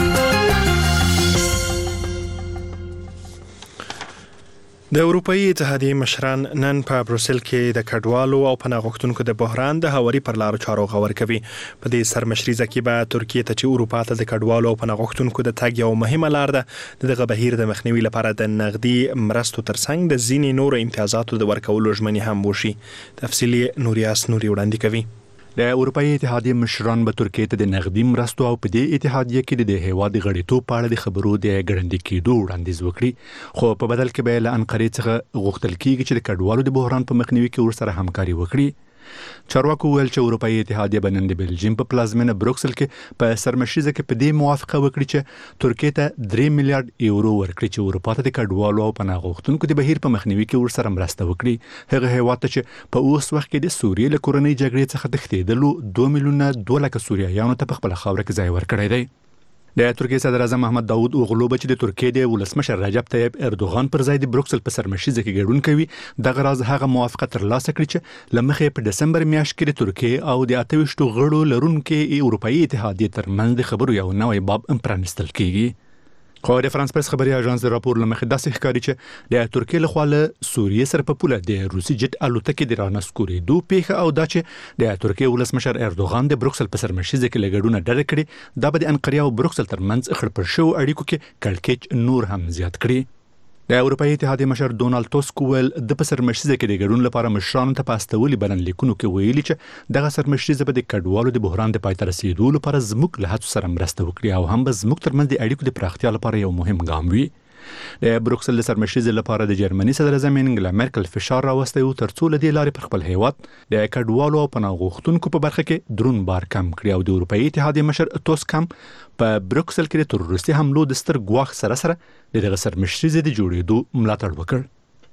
د اروپאי اتحادیې مشران نن په بروسل کې د کډوالو او پناه غوښتونکو د بحران د هواري پر لارو چارو غور کوي. په دې سرمشریزه کې به ترکیه ته چې اروپا ته د کډوالو او پناه غوښتونکو د تګ یو مهمه لار ده دغه بهیر د مخنیوي لپاره د نقدي مرستو ترڅنګ د ځینې نورو امتیازاتو د ورکولو ژمنې هم وشي. تفصیلی نوریاس نوري وړاندې کوي. د اروپאי اتحادیې مشران به ترکیه ته د نقدي مرستو او په دې اتحادیه کې د هیواد غړیتوب په اړه د خبرو د ګړندې کېدو وړاندیز وکړي، خو په بدل کې به له انقرې څخه غوښتل کیږي چې د کډوالو د بحران په مخنیوي کې ورسره همکاري وکړي. چارواکو ویل چې اروپאי اتحادیه به نن د بلجیم په پلازمینه بروکسل کې په سرمشریزه کې په دې موافقه وکړي چې ترکیه ته درې میلیارډ یورو ورکړي چې اروپا ته د کډوالو او پناه غوښتونکو د بهیر په مخنیوي کې ورسره مرسته وکړي. هغه هیواد ته چې په اوس وخت کې د سوریې له کورنۍ جګړې څخه تښتېدلو دوه میلیونه دوه لکه سوریایانو ته په خپل خاوره کې ځای ورکړی دی. د ترکیه صدر اعظم محمد داوود اوغلو چې د ترکیه د ولسمشر رجب طیب اردوغان پر ځای د بروکسل په سرمشریزه کې ګډون کوي دغه راز هغه موافقه ترلاسه کړې چې لمخې په دسمبر میاشت کې د ترکیه او د اته ویشت غړو لرونکو اروپאי اتحادیې ترمنځ د خبرو یو نوی باب پرانستل کیږي. خو د فرانس پرس خبري اژانس د راپور لمخې داسې ښکاري چې د ترکیه لخوا له سوریې سره په پوله د روسي جټ الوتکې د رانسکورې دوه پیښه او دا چې د ترکیه ولسمشر اردوغان د بروکسل په سرمشریزه کې لګډونه ډډه کړي دا به د انقره او بروکسل ترمنځ خړپړ شو اړیکو کې کړکېچ نور هم زیات کړي. د اروپאי اتحادیې مشر ډونالد ټوسک ویل د په سرمشریزه کې د ګډون لپاره مشرانو ته په استولي بلن لیکونو کې ویلي چې دغه سرمشریزه به د کډوالو د بحران د پای ته رسیدو لپاره زموږ له هڅو سره مرسته وکړي او هم به زموږ ترمنځ د اړیکو د پراختیا لپاره یو مهم ګام وي. د بروکسل د سرمشریزه لپاره د جرمني صدر اعظم انګلا مرکل فشار راوستی او ترڅو له دې لارې پر خپل هیواد د کډوالو او پناه غوښتونکو په برخه کې درون بار کم کړي او د اروپאי اتحادیې مشر ټوسک هم په بروکسل کې د تروریستي حملو د ستر ګواښ سره سره دغه سرمشریزه د جوړېدو ملاتړ وکړ.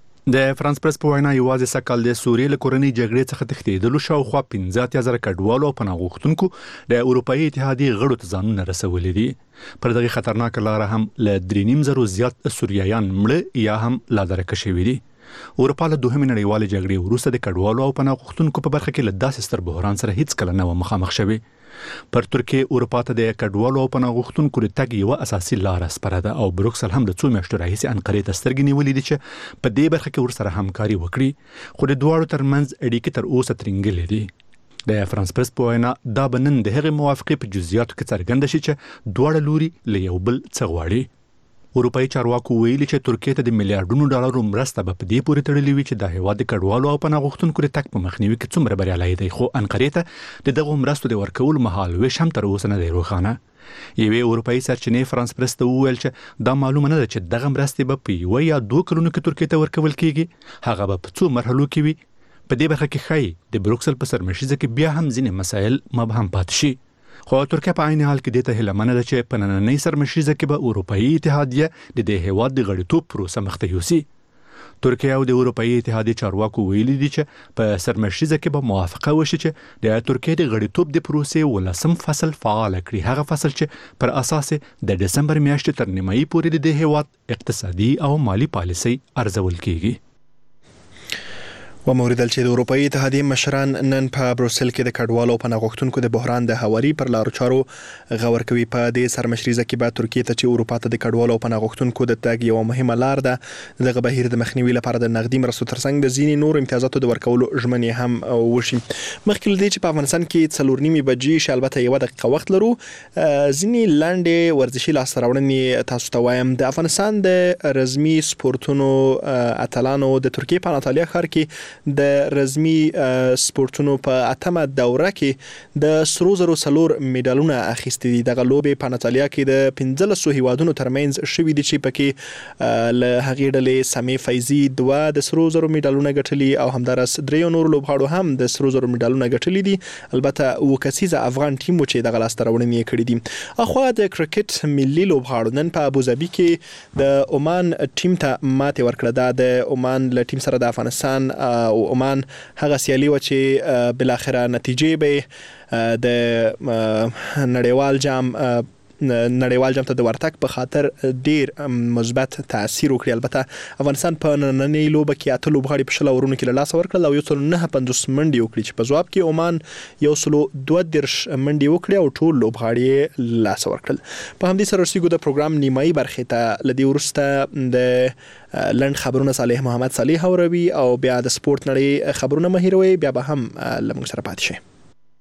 د فرانس پرس په وینا یوازې سکهال د سوریې له کورنۍ جګړې څخه تښتېدلو شاوخوا پنځه اتیا زره کډوالو او پناه غوښتونکو د اروپאי اتحادیې غړو ته ځانونه رسولي دي. پر دغه خطرناک لاره هم له درې نیم زرو زیات سوریایان مړه یا هم لا درکه شوي دي. اروپا له دوهمې نړیوالې جګړې وروسته د کډوالو او پناه غوښتونکو په برخه کې له داسې ستر بحران سره هیڅ کله نه و مخامخ شوي. پر ترکیه اروپا ته د کډوالو او پناه غوښتونکو د تګ یوه اساسي لاره سپاره ده او بروکسل هم د څو میاشتو راهیسې انقرې ته سترګې نیولې دي چې په دې برخه کې ورسره همکاري وکړي، خو د دواړو ترمنځ اړیکې تر اوسه ترنګلې دي. د فرانس پرس په وینا دا به نن د هغې موافقې په جزئیاتو کې څرګنده شي چې دواړه لوري له یو بل څه غواړي. اروپאי چارواکو ویلي چې ترکیه ته د میلیارډونو ډالرو مرسته به په دې پورې تړلې وي چې د هیواد د کډوالو او پناه غوښتونکو د تګ په مخنیوي کې څومره بریالی دی، خو انقرې ته د دغو مرستو د ورکولو مهال ویش هم تر اوسه نه دی روښانه. یوې اروپאי سرچینې فرانس پرس ته وویل چې دا معلومه نه ده چې دغه مرستې به په یوه یا دوه کلونو کې ترکیه ته ورکول کیږي، هغه به په څو مرحلو کې وي. په دې برخه کې ښایي د بروکسل په سرمشریزه کې بیا هم ځینې مسایل مبهم پاتې شي. خو ترکیه په عین حال کې دې ته هیله منه ده چې په نننۍ سرمشریزه کې به اروپאי اتحادیه د دې هیواد د غړیتوب پروسه مخته یوسي. ترکیه او د اروپאי اتحادیې چارواکو ویلي دي چې په سرمشریزه کې به موافقه وشي چې د ترکیه د غړیتوب د پروسې ولسم فصل فعال کړي، هغه فصل چې پر اساس د دسمبر میاشتې تر نیمایي پورې د دې هیواد اقتصادي او مالی پالیسي ارزول کیږي. و موریدل چې د اروپאי اتحادیې مشران نن په بروسل کې د کډوالو او پناه غوښتونکو د بحران د هواري پر لارو چارو غور کوي. په دې سرمشریزه کې به ترکیه ته چې اروپا ته د کډوالو او پناه غوښتونکو د تګ یوه مهمه لار ده دغه بهیر د مخنیوي لپاره د نقدي مرستو ترڅنګ د ځینې نور امتیازاتو د ورکولو ژمنې هم وشي. مخکې له دې چې په افغانستان کې څلور نیمې بجې شي البته یوه دقیقه وخت لرو، ځینې لنډې ورزشي لاسته راوړنې تاسو ته وایم. د افغانستان د رزمي سپورتونو اتلانو د ترکیه په اناطالیا ښار کې د رزمي سپورتونو په اتمه دوره کې د سرو زرو څلور میډالونه اخیستي دي. دغه لوبې په انطالیا کې د پنځلسو هیوادونو ترمنځ شوې دي چې پکې له هغې ډلې سمې فیضي دوه د سرو زرو میډالونه ګټلي او همدارس دریو نور لوبغاړو هم د سرو زرو میډالونه ګټلي دي. البته اووه کسیزه افغان ټیم و چې دغه لاسته راوړنې یې کړې دي. اخوا د کرکټ ملي لوبغاړو نن په ابوظبي کې د عمان ټیم ته ماتې ورکړه. دا د عمان له ټیم سره د افغانستان او عمان هغه سیالي و چې بالاخره نتیجې به د نړیوال جام نړیوال جام ته د ورتګ په خاطر ډیر مثبت تاثیر وکړي. البته افغانستان په نننۍ لوبه کې اته لوبغاړي په شل اورونو کې له لاسه ورکړل او یو څل نه پنځوس منډې وکړي چې په ځواب کې عمان یو سلو دوه دېرش منډې وکړي او ټول لوبغاړي لاسه ورکړل. په همدې سره رسیدو د پروګرام نیمایي برخې ته لدی ورسته د لند خبرونه صالح محمد صالح اوروي او بیا د سپورت نړۍ خبرونه مهیروي بیا به هم لمغ سره پاتې شي.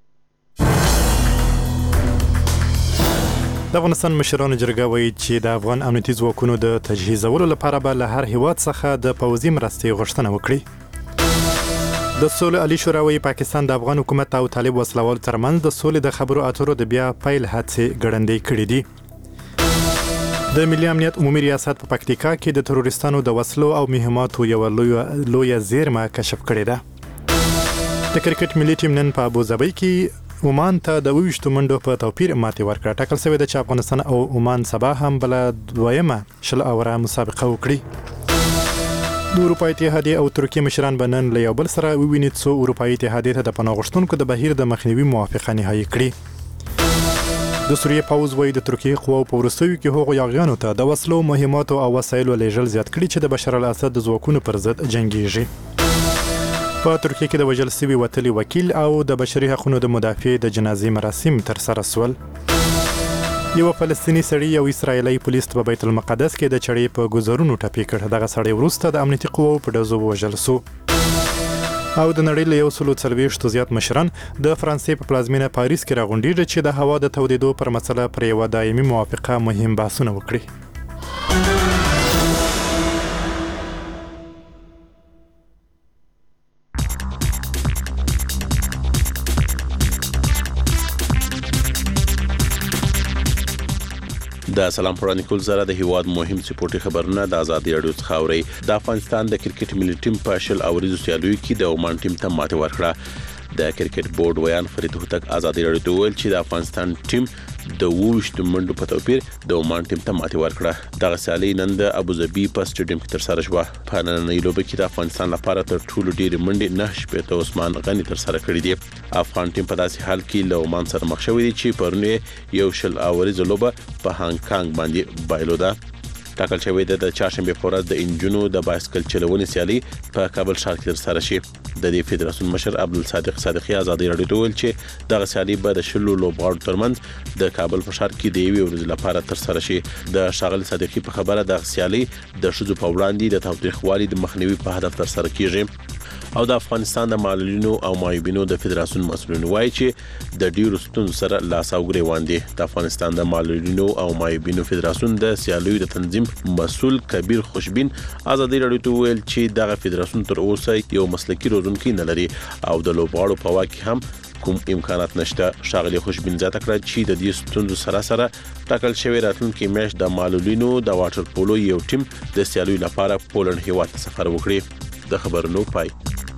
د افغانستان مشرانو جرګه وایي چې د افغان امنیتي ځواکونو د تجهیزولو لپاره به له هر هیواد څخه د پوځي مرستې غوښتنه وکړي. د سولې عالی شورا وایي پاکستان د افغان حکومت او طالب وسلوالو ترمنځ د سولې د خبرو اترو د بیا پیل هڅې ګړندۍ کړې دي. د ملي امنیت عمومي ریاست په پکتیکا کې د تروریستانو د وسلو او مهماتو یو لویه زیرمه کشف کړې ده. د کرکټ ملي ټیم نن په ابوظبي کې عمان ته د ویشتو منډو په توپیر ماتې ورکړه. ټاکل شوې ده چې افغانستان او عمان سبا هم بل دویمه شل اوره مسابقه وکړي. د اروپا اتحادیې او ترکیه مشران به نن له یو بل سره وویني څو اروپایي اتحادیې ته د پناه غوښتونکو د بهیر د مخنیوي موافقه نهایي کړي. د سوریې پوځ وایي د ترکیې قواو په وروستیو کې هغو یاغیانو ته د وسلو مهماتو او وسایلو لیږل زیات کړي چې د بشار الاسد د ځواکونو پر ضد جنګیږي. په ترکیه کې د وژل شوي وتلي وکیل او د بشري حقوقو د مدافع د جنازې مراسم تر سره سول. یو فلسطینی سړی یو اسرایلی پولیس په بیت المقدس کې د چړې په ګزارونو ټپي کړ. دغه سړی وروسته د امنیتي قواو په ډزو وژل شو. او د نړۍ له یو سلو څلوېښتو زیات مشران د فرانسې په پلازمینه پاریس کې راغونډېږي چې د هوا د تودېدو پر مسله پر یوه دایمي موافقه مهم بحثونه وکړي. د سلام پرانی کول زره د هیواد مهم سپورتي خبرونه د ازادي رادیو څخه اوري. د افغانستان د کرکټ ملي ټیم په شل اوریزو سیالیو کې د عمان ټیم ته ماته ورکړه. د کرکټ بورډ ویان فرید هوتک ازادي رادیو ته ویل چې د افغانستان ټیم د ووشت منډو په توپیر د عمان ټیم ته ماته ورکړه. دغه سیالي نن د ابوظبي په سټیډیم کې تر سره شوه. په نننۍ لوبه کې د افغانستان لپاره تر ټولو ډېرې منډې نه شپېته عثمان غني تر سره کړې دي. افغان ټیم په داسې حال کې له عمان سره مخ شوی دی چې پرون یو شل اوریزه لوبه په هانګ کانګ باندې بایلوده. ټاکل شوی دی د چهارشنبه په ورځ د انجونو د بایسکل چلونې سیالي په کابل ښار کې تر سره شي. د دې فدراسیون مشر عبدالصادق صادقي ازادي رادیو ته ویل چې دغه سیالي به د شلو لوبغاړو ترمنځ د کابل په ښار کې د یوې ورځې لپاره تر سره شي. د ښاغلي صادقي په خبره دغه سیالي د ښځو په وړاندې د تاوتریخوالي د مخنیوي په هدف تر سره کیږي. او د افغانستان د معلولینو او معیوبینو د فدراسیون مسؤلین وایي چې د ډیرو ستونزو سره لاس او ګریوان دي. د افغانستان د معلولینو او معیوبینو فدراسیون د سیالیو د تنظیم مسؤل کبیر خوشبین ازادي رادیو ته ویل چې دغه فدراسیون تر اوسه یو مسلکي روزونکي نه لري او د لوبغاړو په واک هم کوم امکانات نشته. ښاغلي خوشبین زیاته کړه چې د دې ستونزو سره سره ټاکل شوی راتلونکي میاشت د معلولینو د واټر پولو یو ټیم د سیالیو لپاره پولند هیواد ته سفر وکړي. د خبرونو پای.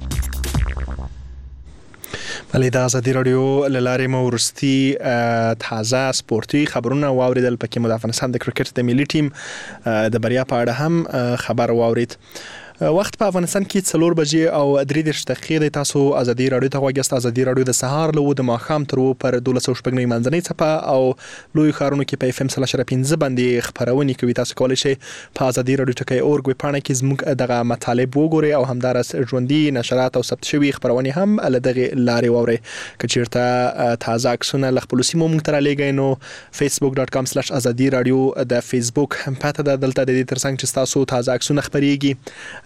بله د ازادي رادیو له لارې مو وروستي تازه سپورتي خبرونه واوریدل. پکې مو د افغانستان د کرکټ د ملي ټیم د بریا په اړه هم خبر واورید. وخت په افغانستان کې څلور بجې او درې دېرش دقیقې د تاسو ازادي رادیو ته غوږ یاست. ازادي رادیو د سهار له د ماښام تر پر دولس سوه شپږ نوي منځنۍ څپه او لوی ښارونو کې په اف ام سل اشاره پنځه باندې خپرونې کوي. تاسو کولی شئ په ازادي رادیو ټکی اورګ ویب پاڼه کې زموږ دغه مطالب وګورئ او همدارس ژوندي نشرات او ثبت شوي خپرونې هم له دغه لارې واورئ. که چیرته تازه عکسونه له خپلو سیمو موږ ته رالیږئ نو فیسبوک ډاټ کام سلاش ازادي رادیو د فیسبوک پته ده. دلته د دې ترڅنګ چې تاسو تازه عکسونه خپریږي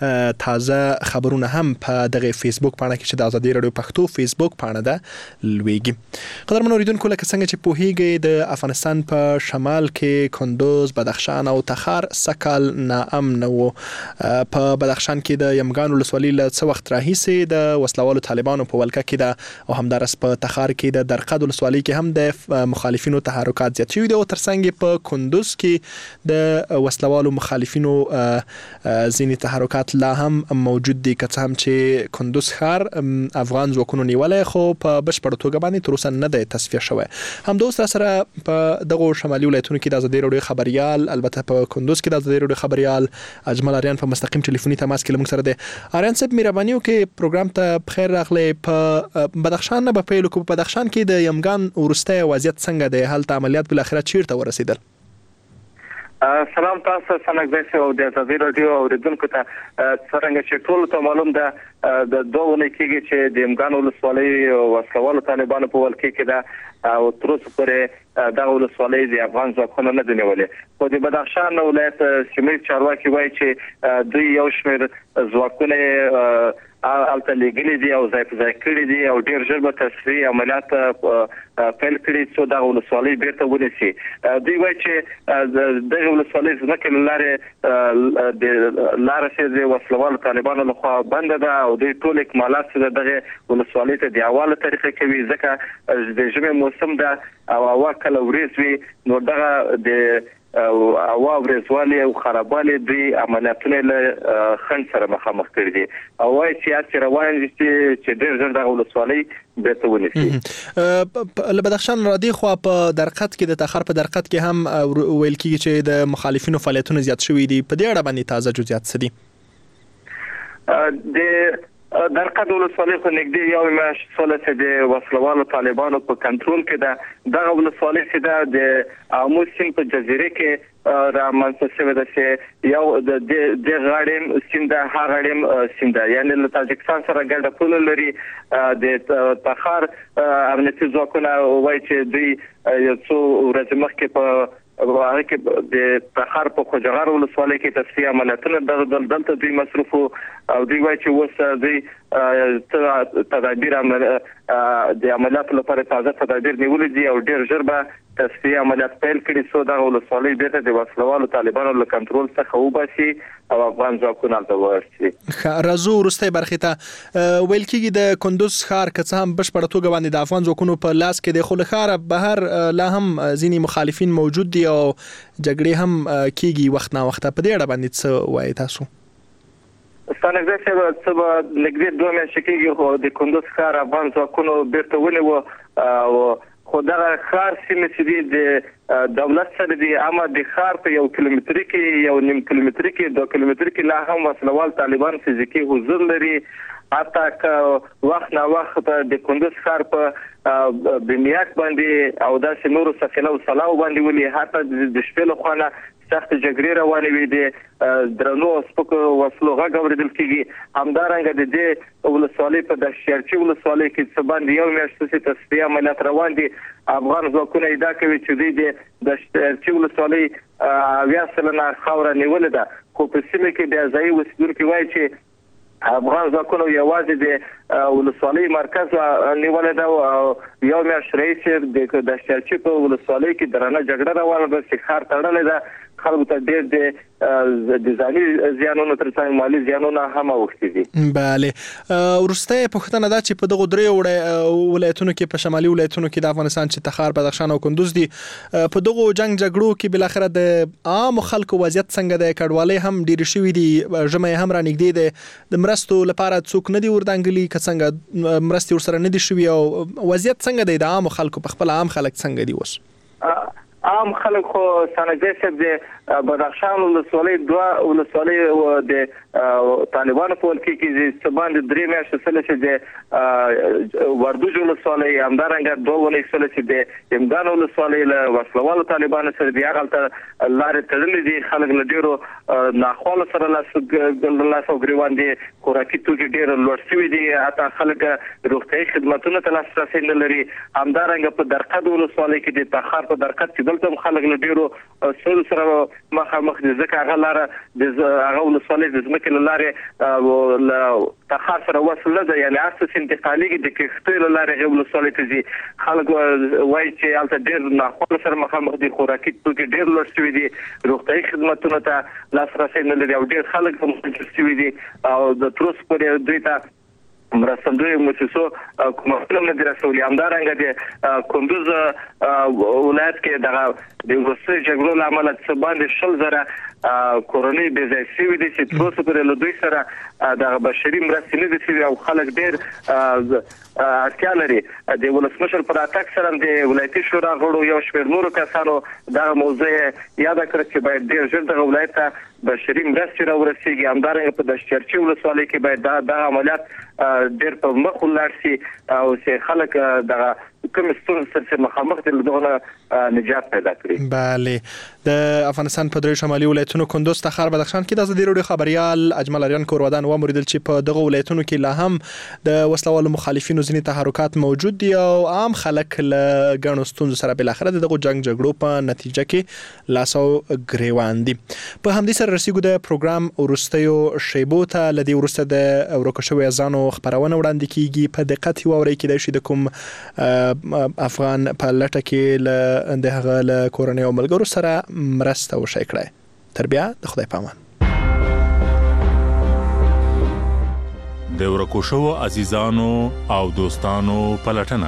تازه خبرونه هم په دغه فیسبوک پاڼه کې چې د ازادي رادیو پښتو فیسبوک پاڼه ده لويږي. قدرمن اوریدونکو لکه څنګه چې پوهیږئ د افغانستان په شمال کې کندوز، بدخشان او تخار سکل ناامن وو. په بدخشان کې د یمګان ولسوالۍ له څه وخت راهیسې د وسلوالو طالبانو په ولکه کې ده او همدارس په تخار کې د درقد ولسوالۍ کې هم د مخالفینو تحرکات زیات شوي دي او ترڅنګ په کندوز کې د وسلوالو مخالفینو ځینې تحرکات لا هم موجود دي، که څه هم چې کندوز ښار افغان ځواکونو نیولی خو په بشپړه توګه باندې تر اوسه نه دی تصفیه شوی. همداوس را سره په دغو شمالي ولایتونو کې د ازادي راډیو خبریال، البته په کندوز کې د ازادي راډیو خبریال اجمل آریان په مستقیم ټلیفوني تماس کې موږ سره دی. آریان صاحب مهرباني وکړئ پروګرام ته بخیر راغلی. په بدخشان نه به پیل وکړو. په بدخشان کې د یمګان وروستی وضعیت څنګه دی؟ هلته عملیات بالاخره چیرته ورسېدل؟ سلام تاسو څنګه یاست او د ازادي راډیو اوریدونکو ته څنګه چې ټول ته معلوم ده د دوه ونې کېږي چې د یمګان ولسوالۍ وسلوالو طالبانو په ولکې کې ده او تر اوسه پورې دا ولسوالۍ د افغان ځواکونو نه دي نیولې. خو د بدخشان ولایت شمیر چارواکي وایي چې دوی یو شمیر ځواکونه هلته لېږلي دي او ځای په ځای کړي دي او ډېر ژر به تصفیې عملیات پیل کړي څو دغه ولسوالۍ بیرته ونیسي. دوی وایي چې دغه ولسوالۍ ځمکې له لارې د لاره چې د وسلوالو طالبانو لخوا بنده ده او دوی ټول اکمالات چې دغه ولسوالۍ ته د حواله طریقه کوي ځکه د ژمي موسم ده او هوا کله وریځ وي نو دغه د او هوا ورځوالي او خرابوالي دوی عملیاتونه له خنډ سره مخامخ کړي دي او وايي چې روان دي چې ډېر ژر دغه ولسوالۍ بیرته ونیسي. له بدخشان را دي خوا په درقد کې د تخار په درقد کې هم ویل کېږي چې د مخالفینو فعالیتونه زیات شوي دي. په دې اړه باندې تازه جزئیات څه دي؟ د درقد ولسوالۍ خو نږدې یو میاشت سوله چې د وسلوالو طالبانو په کنټرول کې ده. دغه ولسوالۍ چې ده د آمو سیند په جزیره کې رامنځته شوې ده چې یو د دې غاړې سیند ده، هغه غاړې سیند ده، یعنې له تاجکستان سره ګډه پوله لري. د تخار امنیتي ځواکونه وایي چې دوی یو څو ورځې مخکې په هغه کې د تخار په خوجغار ولسوالۍ کې تصفیه عملیاتونه د دلته دوی مصروف او دوی وایي چې اوس دوی تدابیر د عملیاتو لپاره تازه تدابیر نیولي دي او ډېر ژر به تصفیه عملیات پیل کړي څو دغه ولسوالۍ بیرته د وسلوالو طالبانو له کنټرول څخه وباسي او افغان ځواکونه هلته ورسي. راځو وروستۍ برخې ته. ویل کېږي د کندوز ښار که څه هم بشپړه توګه باندې د افغان ځواکونو په لاس کې دی خو له ښاره بهر لا هم ځینې مخالفین موجود دي او جګړې هم کېږي وخت نا وخته. په دې اړه باندې څه وایي تاسو؟ ستانګزه چې څه به نږدې دوه میاشتې کېږي خو د کندوز ښار افغان ځواکونو بیرته ونیوه او خو دغه ښار سیمې چې دي د دولت سره دي اما د ښار په یو کیلومتر کې یو نیم کیلومتر کې دوه کیلومتر کې لا هم وسلوال طالبان فزیکي حضور لري. حتی که وخت نا وخت د کندوز ښار په بنیاد باندې او داسې نورو سفینه او سلاو باندې ولي حتی د شپې له خوا نه سخت جګړې روانې وي، د درنو سپکو وسلو غږ اورېدل کېږي. همدارنګه د دې ولسوالۍ په دشتیارچي ولسوالۍ کې څه باندې یو میاشت چې تصفیه عملیات روان دي. افغان ځواکونه ادعا کوي چې دوی د دشتیارچي ولسوالۍ اویا سلنه خاوره نیولې ده خو په سیمه کې د ځایي اوسېدونکي وایي چې افغان ځواکونو یوازې د ولسوالۍ مرکز نیولې ده او یو میاشت راهیسې د دشتیارچي په ولسوالۍ کې درنه جګړه روانه ده چې ښار تړلی ده. خلکو ته ډېر د ځاني زیانونو ترڅنګ مالي زیانونه هم اوښتي دي. بله وروستی پوښتنه ده چې په دغو درېیو ولایتونو کې په شمالي ولایتونو کې د افغانستان چې تخار، بدخشان او کندوز دي په دغو جنګ جګړو کې بالاخره د عامو خلکو وضعیت څنګه دی؟ کډوالۍ هم ډېرې شوي دي، ژمی هم رانږدې دی، د مرستو لپاره څوک نه دي وردانګلي که څنګه مرستې ورسره نه دي شوي او وضعیت څنګه دی د عامو خلکو؟ په خپل عام خلک څنګه دي اوس؟ عام خلک خو سنجې صاحب د بدخشان ولسوالۍ دوه ولسوالۍ د طالبانو په ولکې کې څه باندې درې میاشتې سله چې د وردوج ولسوالۍ همدارنګه دوه ونې سله چې د یمګان ولسوالۍ له وسلوالو طالبانو سره دي هغلته لارې تړلې دي. خلک له ډېرو ناخوالو سره لاس او ګریوان دي، خوراکي توکي ډېر لوړ شوي دي، حتی خلک روغتیایي خدمتونو ته لاسرسی نه لري. همدارنګه په درقد ولسوالۍ کې د تخار په درقد کې دلته وروسته خلک له ډیرو سر سره مخامخ دي ځکه هغه لاره د هغه ولسوالۍ د ځمکې له لارې تخار سره وصل ده یعنی اساس انتقالي د کښتۍ له لارې هغه ولسوالۍ ته ځي خلک وایي چې هلته ډېر ناخوالو سره مخامخ دي خوراکي توکي ډېر لوړ شوي دي روغتیايي خدمتونو ته لاسرسی نه لري او ډېر خلک هم مجبور شوي دي او د تر اوسه پورې دوی ته مرستندوی موسسو کومه نه درسولي همدارنګه د کندوز ولایت کې دغه د وروستي جګړو له امله څه باندې شل زره کورنۍ بې ځای شوي دي چې تر اوسه پورې له دوی سره دغه بشري مرستې نه دي شوي او خلک ډېر اړتیا لري د ولسمشر په راتګ سره د ولایتي شورا غړو یو شمېر نورو کسانو دغه موضوع یاده کړه چې باید ډېر ژر دغه ولایت ته بشري مرستې راورسېږي همدارنګه په دشتچرچي ولسوالۍ کې باید دغه عملیات ډېر په مخ ولاړ شي او چې خلک دغه کوم ستونزې سره مخامخ دي دغه نجات پیدا کړي. بله د افغانستان په درې شمالي ولایتونو کندوز تخار بدخشان کې د ازادي راډیو خبريال اجمل اریان کورودان و موریدل چې په دغه ولایتونو کې لا هم د وسلوالو مخالفینو ځینې تحرکات موجود دي او عام خلک له ګڼو ستونزو سره بل اخر دغه جنگ جګړو په نتیجه کې لاسو غریوان دي. په همدې سره رسیدو د پروګرام ورستیو شیبو ته لدی ورسته د ورکوشوي ځانو خبرونه وړاندې کیږي په دقت ووري کې د شي د کوم افغان په لټه کې له دغه له کورنۍ او ملګرو سره مرسته وشي کړای. تر بیا د خدای پامان. د ورکوشو عزیزانو او دوستانو په لټنه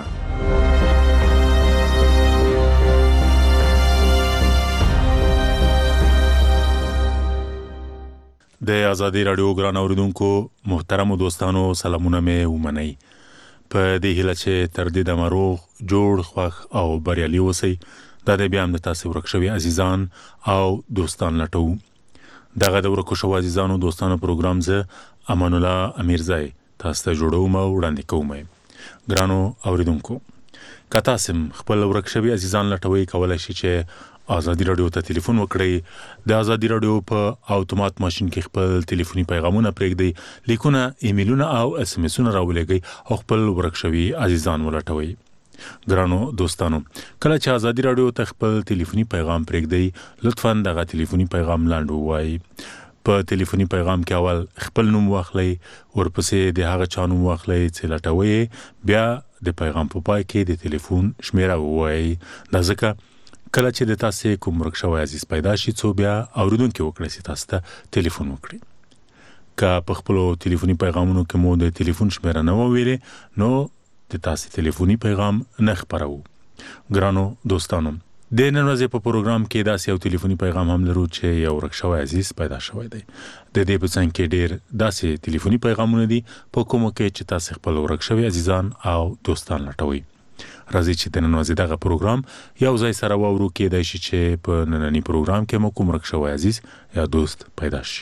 د ازادي راډیو ګران اوریدونکو محترم دوستانو سلامونه مې ومنئ. په دې هیله چې تر دې د مروغ جوړ خوښ او بریالي اوسئ. دا د بیا هم د تاسو ورکشوي عزیزان او دوستان لټو. دغه د ورکشو عزیزانو دوستانو پروګرام زه امان الله امیرزای تاسو ته جوړوم او وړاندې کوم. ګرانو اوریدونکو که تاسو خپل ورکشوي عزیزان لټوي کولای شئ چې ازادي راډیو ته ټلیفون وکړئ. د ازادي راډیو په اتومات ماشين کې خپل ټلیفوني پیغامونه پرېږدئ، لیکونه، ایمیلونه او اس ام اسونه راولېږئ او خپل ورکشوي عزیزان ولټوي. ګرانو دوستانو کله چې ازادي راډیو ته خپل ټلیفوني پیغام پرېږدئ لطفاً دغه ټلیفوني پیغام لاندې ووایئ. په ټلیفوني پیغام کې اول خپل نوم واخلئ، ورپسې د هغه چا نوم واخلئ چې لټوئ، بیا د پیغام په پای کې د ټلیفون شمیره ووایئ. دا ځکه کله چې د تاسو کوم ورکشوي عزیز پیدا شي څو بیا اوریدونکو وکړي چې تاسو ته ټلیفون وکړي. که په خپل ټلیفوني پیغامونو کې مو د ټلیفون شمیره نه وویلې نو د تاسو ټلیفوني پیغام نه خبرو. ګرانو دوستانو د نن ورځې په پروګرام کې داسې یو ټلیفوني پیغام هم لرو چې یو ورکشوي عزیز پیدا شوی دی. د دې په څنګ کې ډېر داسې ټلیفوني پیغامونه دي په کومو کې چې تاسو خپل ورکشوي عزیزان او دوستان لټوي. راځي چې د نن ورځې دغه پروګرام یو ځای سره واورو کېدای شي چې په نننی پروګرام کې مو کوم ورکشوي عزیز یا دوست پیدا شي.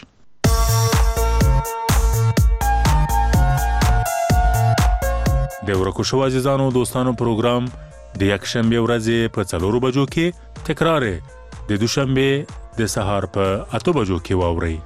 د ورکشوي عزیزانو دوستانو پروګرام د یکشنبه ورځې په څلورو بجو کې تکرار د دوشنبه د سهار په اته بجو کې واوري.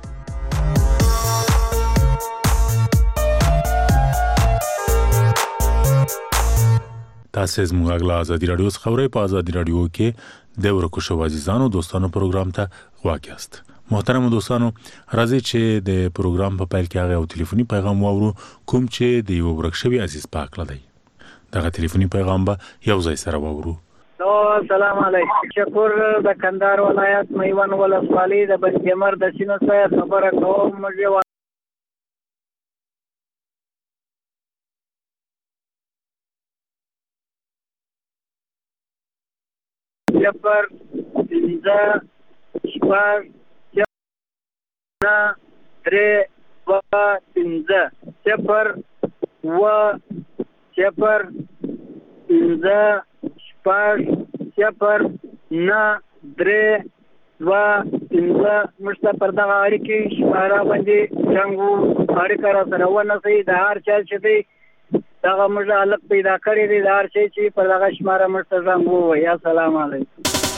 تاسو زموږ غلا ازادي راډیو څخه خبرې په ازادي راډیو کې د ورکشو عزیزانو دوستانو پروګرام ته غواړئ. محترم دوستانو راځي چې د پروګرام په پیل کې هغه ټلیفوني پیغام واورو کوم چې د یو ورکشوي عزیز پاک لدی. دغه ټلیفوني پیغام به یو ځای سره واورو. نو سلام علیکم. شکر د کندهار ولایت میوان ولسوالۍ د بنجمر د سینو څخه خبره کوم. مجه صفر پنځه شپږ نه درې دوه پنځه صفر اووه صفر پنځه شپږ صفر نه درې دوه پنځه موږ ته پر دغه اړیکې شماره باندې جنګو اړیکه را سره ونسئ. د هر چا چې دی دغه موږ حالت پیدا کړی دی د هر شي چې پر دغه شماره موږ ته زنګ ووایي. السلام علیکم.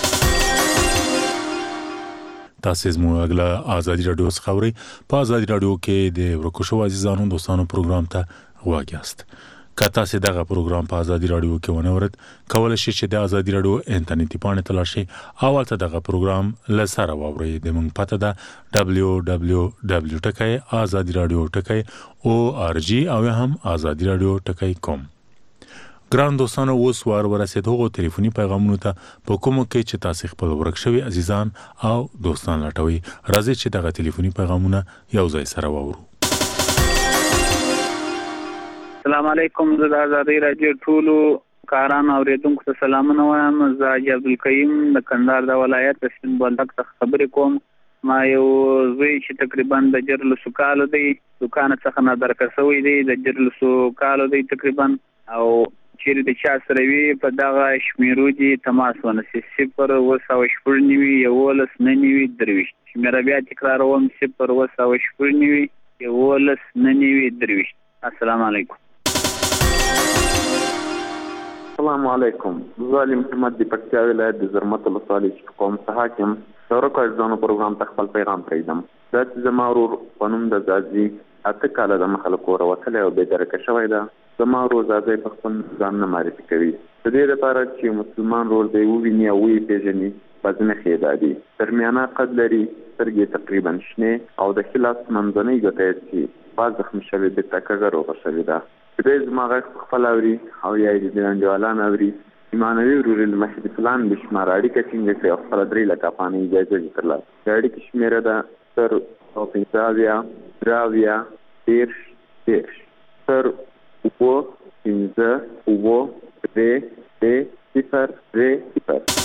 تاسو زموږ غلا ازادي راډیو څخه خبرې په ازادي راډیو کې د ورکشو عزیزانو دوستانو پروګرام ته غواړئ. کته سي دغه پروګرام په ازادي رادیو کې ونورد کول شي چې د ازادي رادیو انټرنیټي پاڼه تلاشي او تل دغه پروګرام لسره ووري د مونږ پته ده دبليو دبليو دبليو ټکای ازادي رادیو ټکای او ار جی او هم ازادي رادیو ټکای کوم. ګران دوستانو اوس وار ورسېدو غو ټلیفوني پیغامونو ته په کومو کې چې تاسو خپل ورک شوی عزیزان او دوستان لټوي راځي چې دغه ټلیفوني پیغامونه یو ځای سره وورو. السلام علیکم د ازادي رادیو ټولو کاران اوریدونکو ته سلامونه وایم. زه عبدالقیوم د کندهار د ولایت د سپین بولدک څخه خبرې کوم. ما یو زوی چې تقریبا د جرلسو کالو دی دوکان څخه نه درکسوي دی د جرلسو کالو دی تقریبا او چیرې د چا سره وي په دغه شمیرو دي تماس ونسي صفر وسو شپږ نیوي یولس نه نیوي درویشت شمیره بیا تکراروم صفر وسو شپږ نیوي یولس نه نیوي درویشت. السلام علیکم. السلام علیکم. زه محمد د پکتیا ولایت د زرمت ولسوالۍ قوم څخه حاکم سورکو ځانو پروګرام ته خپل پیغام پرېږدم. دا چې زما ورور په نوم د زازي اته کاله د مخه له کوره وتلی او بېدرکه شوی ده. زما ورور زازی په خپل ځان نه معرفي کوي د دې لپاره چې مسلمان ورور دی وویني او ویې پېژني بدنښې یې دا دي. درمیانه قد لري، سترګې تقریبا شنې او د ښي لاس منځنۍ ګوته یې چې باز زخمي شوې بېرته کږه روغه شوې ده. دی زما غږ په خپل اوري او یا یې د انډیوالان اوري. ایمانوي ورور له مخې د پلان بې شماره اړیکه ټینګه کړې او خپله درې لکه افغانۍ جایزه یې ترلاسه. د اړیکې شمېره ده سر او پنځه اویا درې اویا دېرش دېرش سر اووه پنځه اووه درې درې صفر درې صفر.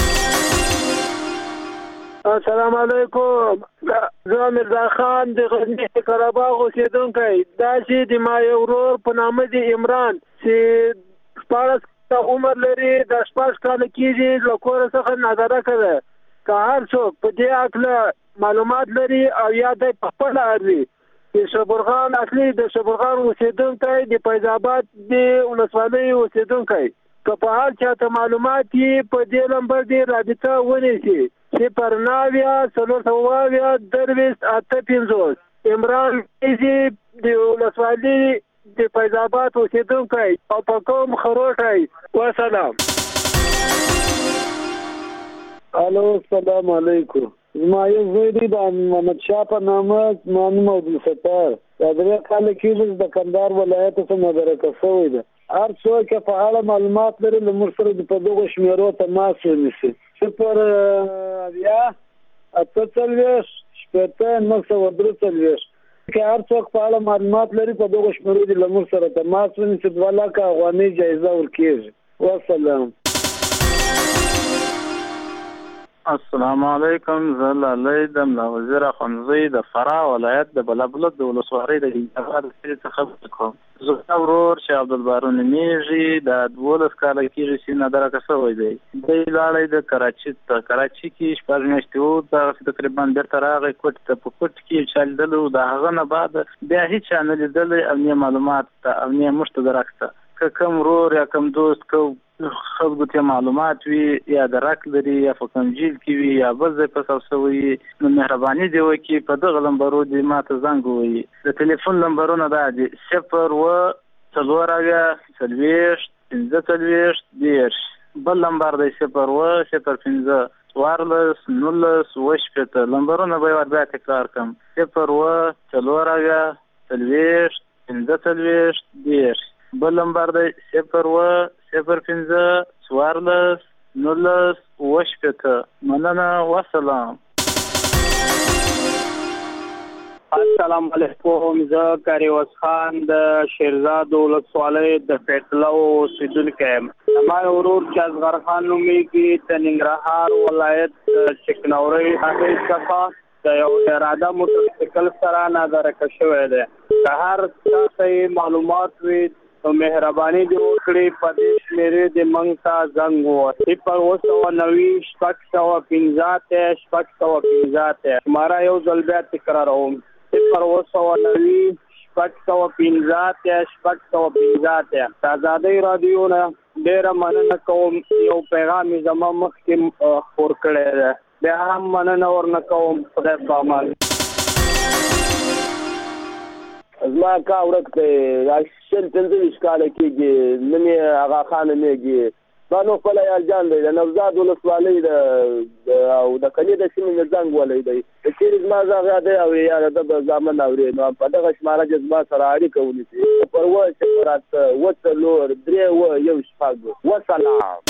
السلام علیکم. زه مرزا خان د غزني قره باغ اوسېدونکی. دا چې د ما یو ورور په نامه دی عمران چې شپاړس کاله عمر لري د شپږ کاله کېږي له کوره څخه نادرکه ده. که هر څوک په دې هکله معلومات لري او یا دی په خپله اړوي د شبرغان اصلي د شبرغان اوسېدونکی د فیض آباد د ولسوالۍ اوسېدونکی که په هر چاته معلومات یې په دې نمبر دې رابطه ونیسي صفر نوي څلور سوه اویا درویشت اته پنځوس. عمران ایزي د ولسوالۍ د فیض آباد اوسېدونکی او په قوم خروټی. وسلام. الو السلام علیکم. زما یو زوی دی د محمد شاه په نامه زما نوم عبدالستار. دا درې کاله کېږي د کندهار ولایت څخه مدرکه شوی ده. هر څوک په اړه معلومات لري له موږ سره په دغو شمیرو تماس ونیسي صفر اویا اته څلوېښت شپېته نهه سوه درې څلوېښت. که هر څوک په اړه معلومات لري په دغو شمیرو دې له موږ سره تماس ونیسي دوه لکه افغانۍ جایزه ورکېږي. وسلام. السلام علیکم. زه لالی د ملا وزیر اخندزی د فراه ولایت د بلابلد د ولسوالۍ د انتخاب سیمې څخه خبرې کوم. زما ورور چې عبدالبارو نومیږي د دولس کاله کېږي چې نادرکه شوی دی. دی لاړی د کراچي ته کراچي کې شپږ میاشتې و دغسې تقریبا بېرته راغی کوټې ته. په کوټ کې چا لیدلی و د هغه نه بعد بیا هېڅ چا نه لیدلی او نه معلومات ته او نه موږ ته درک ته. که کوم ورور یا کوم دوست که خلکو ته معلومات وي یا درک لري یا په کوم جیل کې وي یا بل ځای په ثبت شوی نو مهرباني دې وکړي په دغه نمبرو دې ما ته زنګ ووهي. د ټلیفون نمبرونه دا دي صفر اووه څلور اویا څلوېښت پنځه څلوېښت دېرش. بل نمبر دی صفر اووه صفر پنځه څوارلس نولس اووه شپېته. نمبرونه به یې ور بیا تکرار کړم صفر اووه څلور اویا څلوېښت پنځه څلوېښت دېرش. بل نمبر دی صفر اووه صفر پنځه څوارلس نولس اووه شپېته. مننه. وسلام. السلام علیکم. زه کاریوس خان د شیرزاد ولسوالۍ د فیصله اوسېدونکی یم. زما یو ورور چې اصغر خان نومیږي د ننګرهار ولایت د چکنورۍ هغې څخه د یو اراده موټرسایکل سره نادرکه شوی دی. که هر چا ته یې معلومات وي نو مهرباني دې وکړي په دې شمېرې دې موږ ته زنګ ووهي صفر اووه سوه نوي شپږ سوه پنځه اتیا شپږ سوه پنځه اتیا. شماره یو ځل بیا تکراروم صفر اووه سوه نوي شپږ سوه پنځه اتیا شپږ سوه پنځه اتیا. د ازادۍ راډیو نه ډېره مننه کوم. یو پیغام یې زما مخکې خپور کړی دی بیا هم مننه ورنه کوم. خدای په امان. زما کا ورک ته شل پنځه ویشت کاله کېږي نه مې هغه خان مېږي ما نو خپل یار جان دی د نوزاد ولسوالۍ د او د کلي د سیمې مې زنګ ولی دی د چیرې زما غږ یادی او یاره د به زامن اورې نو په دغه شماره کې زما سره اړیکه ونیسي پر اووه صفر اته اووه څلور درې اووه یو شپږ وسلام.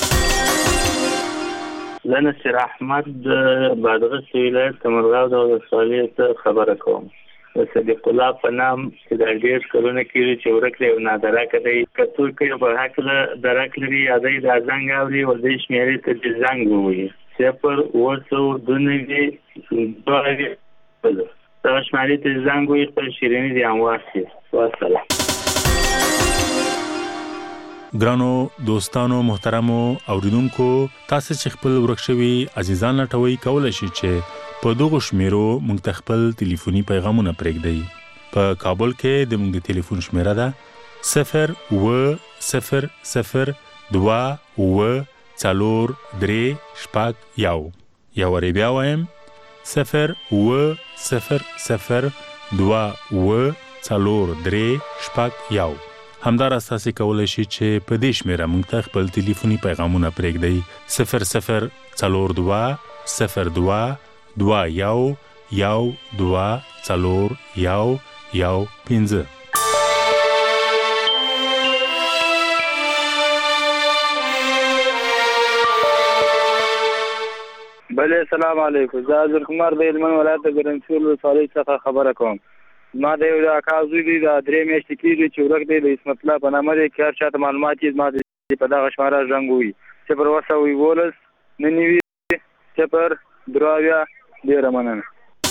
زه نصیر احمد د بادغیس ولایت کمرغاو د ولسوالۍ څخه خبره کوم. د صدیق الله په نام چې د ډېر کلونه کېږي چې ورک دی او نادرکه دی که څوک یې په هکله درک لري یا دی دا زنګ اوري او دې شمېرې ته چې زنګ ووایي صفر اووه سوه دوه نوي دوه اویا دغه شمېرې ته زنګ ووایي خپل شیریني دې هموار شي. والسلام. ګرانو دوستانو محترمو اوریدونکو تاسو چې خپل ورک شوي عزیزان لټوي کولای شئ چې په دغه شمیرو موږ ته خپل ټلیفوني پیغامونه پرېږدئ. په کابل کې د موږ د ټلیفون شمیره ده صفر اووه صفر صفر دوه اووه څلور درې شپږ یو. یو وارې بیا وایم صفر اووه صفر صفر دوه اووه څلور درې شپږ یو. همداراز تاسو کولی شئ چې په دې شمیره موږ ته خپل ټلیفوني پیغامونه پرېږدئ صفر صفر څلور دوه صفر دوه دوه یو یو دوه څلور یو یو پنځه. بله السلام علیکم. زه حضرت کمار د هلمند ولایت د ګرمسیر ولسوالۍ څخه خبره کوم. ما د یو د اکا زوی دی د درې میاشتې کېږي چې ورک دی د اسمت الله په نامه دی که هر چاته معلومات یې زما د په دغه شماره زنګ ووایي صفر اووه سوه یولس نهه نوي صفر درې اویا. ډېره مننه.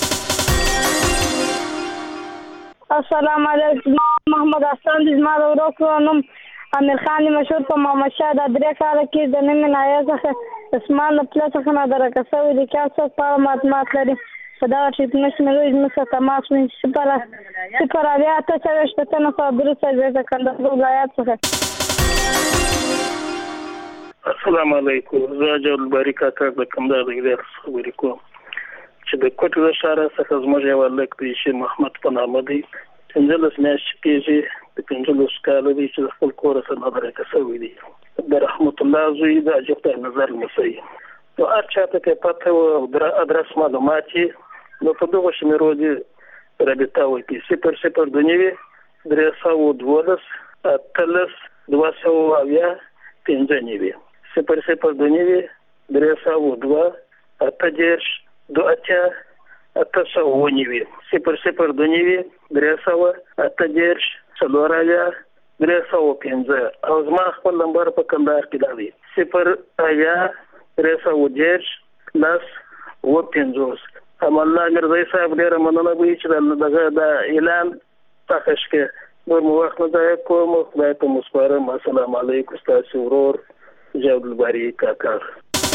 السلام علیکم. محمد حسن دی زما د ورور نوم امیر خان مشهور په محمد شاه د درې کاله کې د نوم نایه څخه اسمان د پله څخه نادرکه شوی دی که څوک په اړه معلومات لري په دغه ټلیفون شمېرو زموږ سره تماس ونیسي صفر صفر اویا اته څلوېښت اته نهه سوه درې څلوېښت د کندهار ولایت څخه. السلام علیکم. زه جلالباري کاکړ د کندهار د ګدر خبرې کوم چې د کوټې د ښاره څخه زموږ یو هلک دی چې محمد په نامه دی پنځلس میاشتې کېږي د پنځلس کاله دی چې د خپل کوره سره نادرکه شوی دی. د رحمت الله زوی د حاجي خدای نظر لمسی نو هر چاته کې پته او ادرس معلومات یې نو په دغه شمېرو دې رابطه وکړي صفر صفر دوه نوي درې سوه دولس اتلس دوه سوه اویا پنځه نوي صفر صفر دوه نوي درې سوه دوه اته دېرش دوه اتیا اته سوه اووه نوي صفر صفر دوه نوي درې سوه اته دېرش څلور اویا درې سوه پنځه او زما خپل نمبر په کندهار کې دا دی صفر اویا درې سوه دېرش لس اووه پنځوس. الله ګرځی صاحب ډېره مننه به چې دغه د اعلان پخش کې نور مو وخت نه ضایع کوم. خدای ته مو سپارم. السلام علیکم. ستاسو ورور جلالباري کاکړ.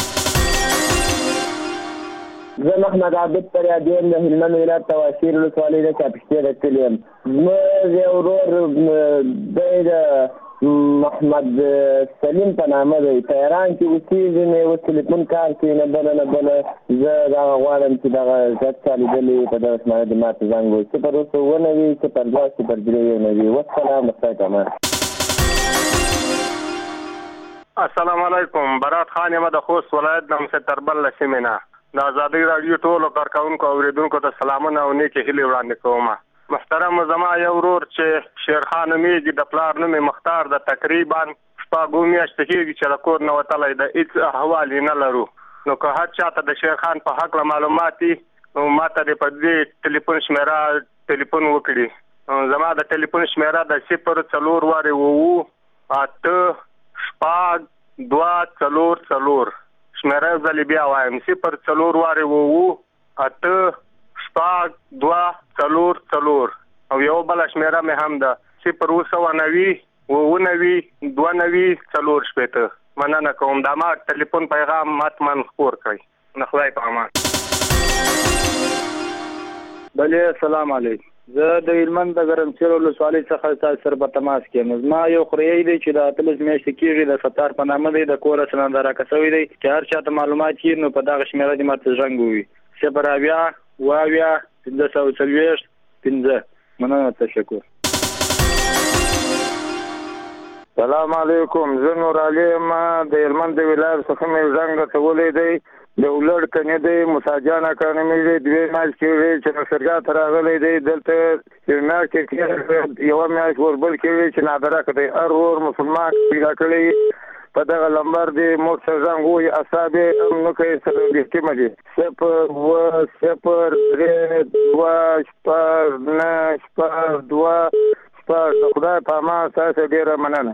زه محمد عابد فریادی یم د هلمند ولایت تواشیر ولسوالۍ د چاپشتې د کلي یم. زموږ یو ورور دی د محمد سلیم په نامه دی په ایران کې اوسېږي نو یې اوس ټلیفون کار کوي نه بله نه بله. زه دغه غواړم چې دغه غږ چا لیدلی په دغه شماره دې ما ته زنګ ووایي صفر اووه سوه اووه نوي صفر دوه صفر درې یو نوي. والسلام خدای ته امان. السلام علیکم. برات خان یم د خوست ولایت د مستربل له سیمې نه. د ازادۍ راډیو ټولو کارکوونکو او اورېدونکو ته سلامونه او نیکې هیلې وړاندې کوم. محترم زما یو ورور چې شیرخان نومیږي د پلار نوم یې مختار د تقریبا شپږ اووه میاشتې کېږي چې د کور نه وتلی د هېڅ احوال یې نه لرو. نو که هر چاته د شیرخان په هکله معلومات وي نو ما ته دې په دې ټلیفون شمېره ټلیفون وکړي. زما د ټلیفون شمېره د صفر څلور وارې اووه اته شپږ دوه څلور څلور شمېره یو ځلې بیا وایم صفر څلور وارې اووه اته شپږ دوه څلور څلور او یو بله شمېره مې هم ده صفر اووه سوه نوي اووه نوي دوه نوي څلور شپېته. مننه کوم. دا ما ټلیفون پیغام حتما خپور کړئ. نه خدای په امان. بله السلام علیکم. زه د هلمند د ګرمسیر ولسوالۍ څخه تاسو سره په تماس کې یم. زما یو خوریی دی چې د اتلس میاشتې کېږي د ستار په نامه دی د کوره څخه نادرکه شوی دی چې هر چاته معلومات یې نو په دغه شمېره دې ما ته زنګ ووایي صفر اویا اوه اویا پنځه سوه څلوېښت پنځه مننه تشکر. سلام علیکم. زه نور علي یم د هلمند د ولایت څخه مې زنګ راته دی د ولړ کنې دی مساجان اکانه مې دی دوی ماش کې چې نصرګا تر راغلی دی دلته یو میاشت کې یو میاشت وربل کې چې نادره کړی ار ور مسلمان پیدا کړی په دغه لمبر دی موټر زنګ وي اصحاب نو کې سره د کې مدي صفر و صفر درې دوه شپږ نه شپږ دوه شپږ خدای په امان تاسو ډیره مننه.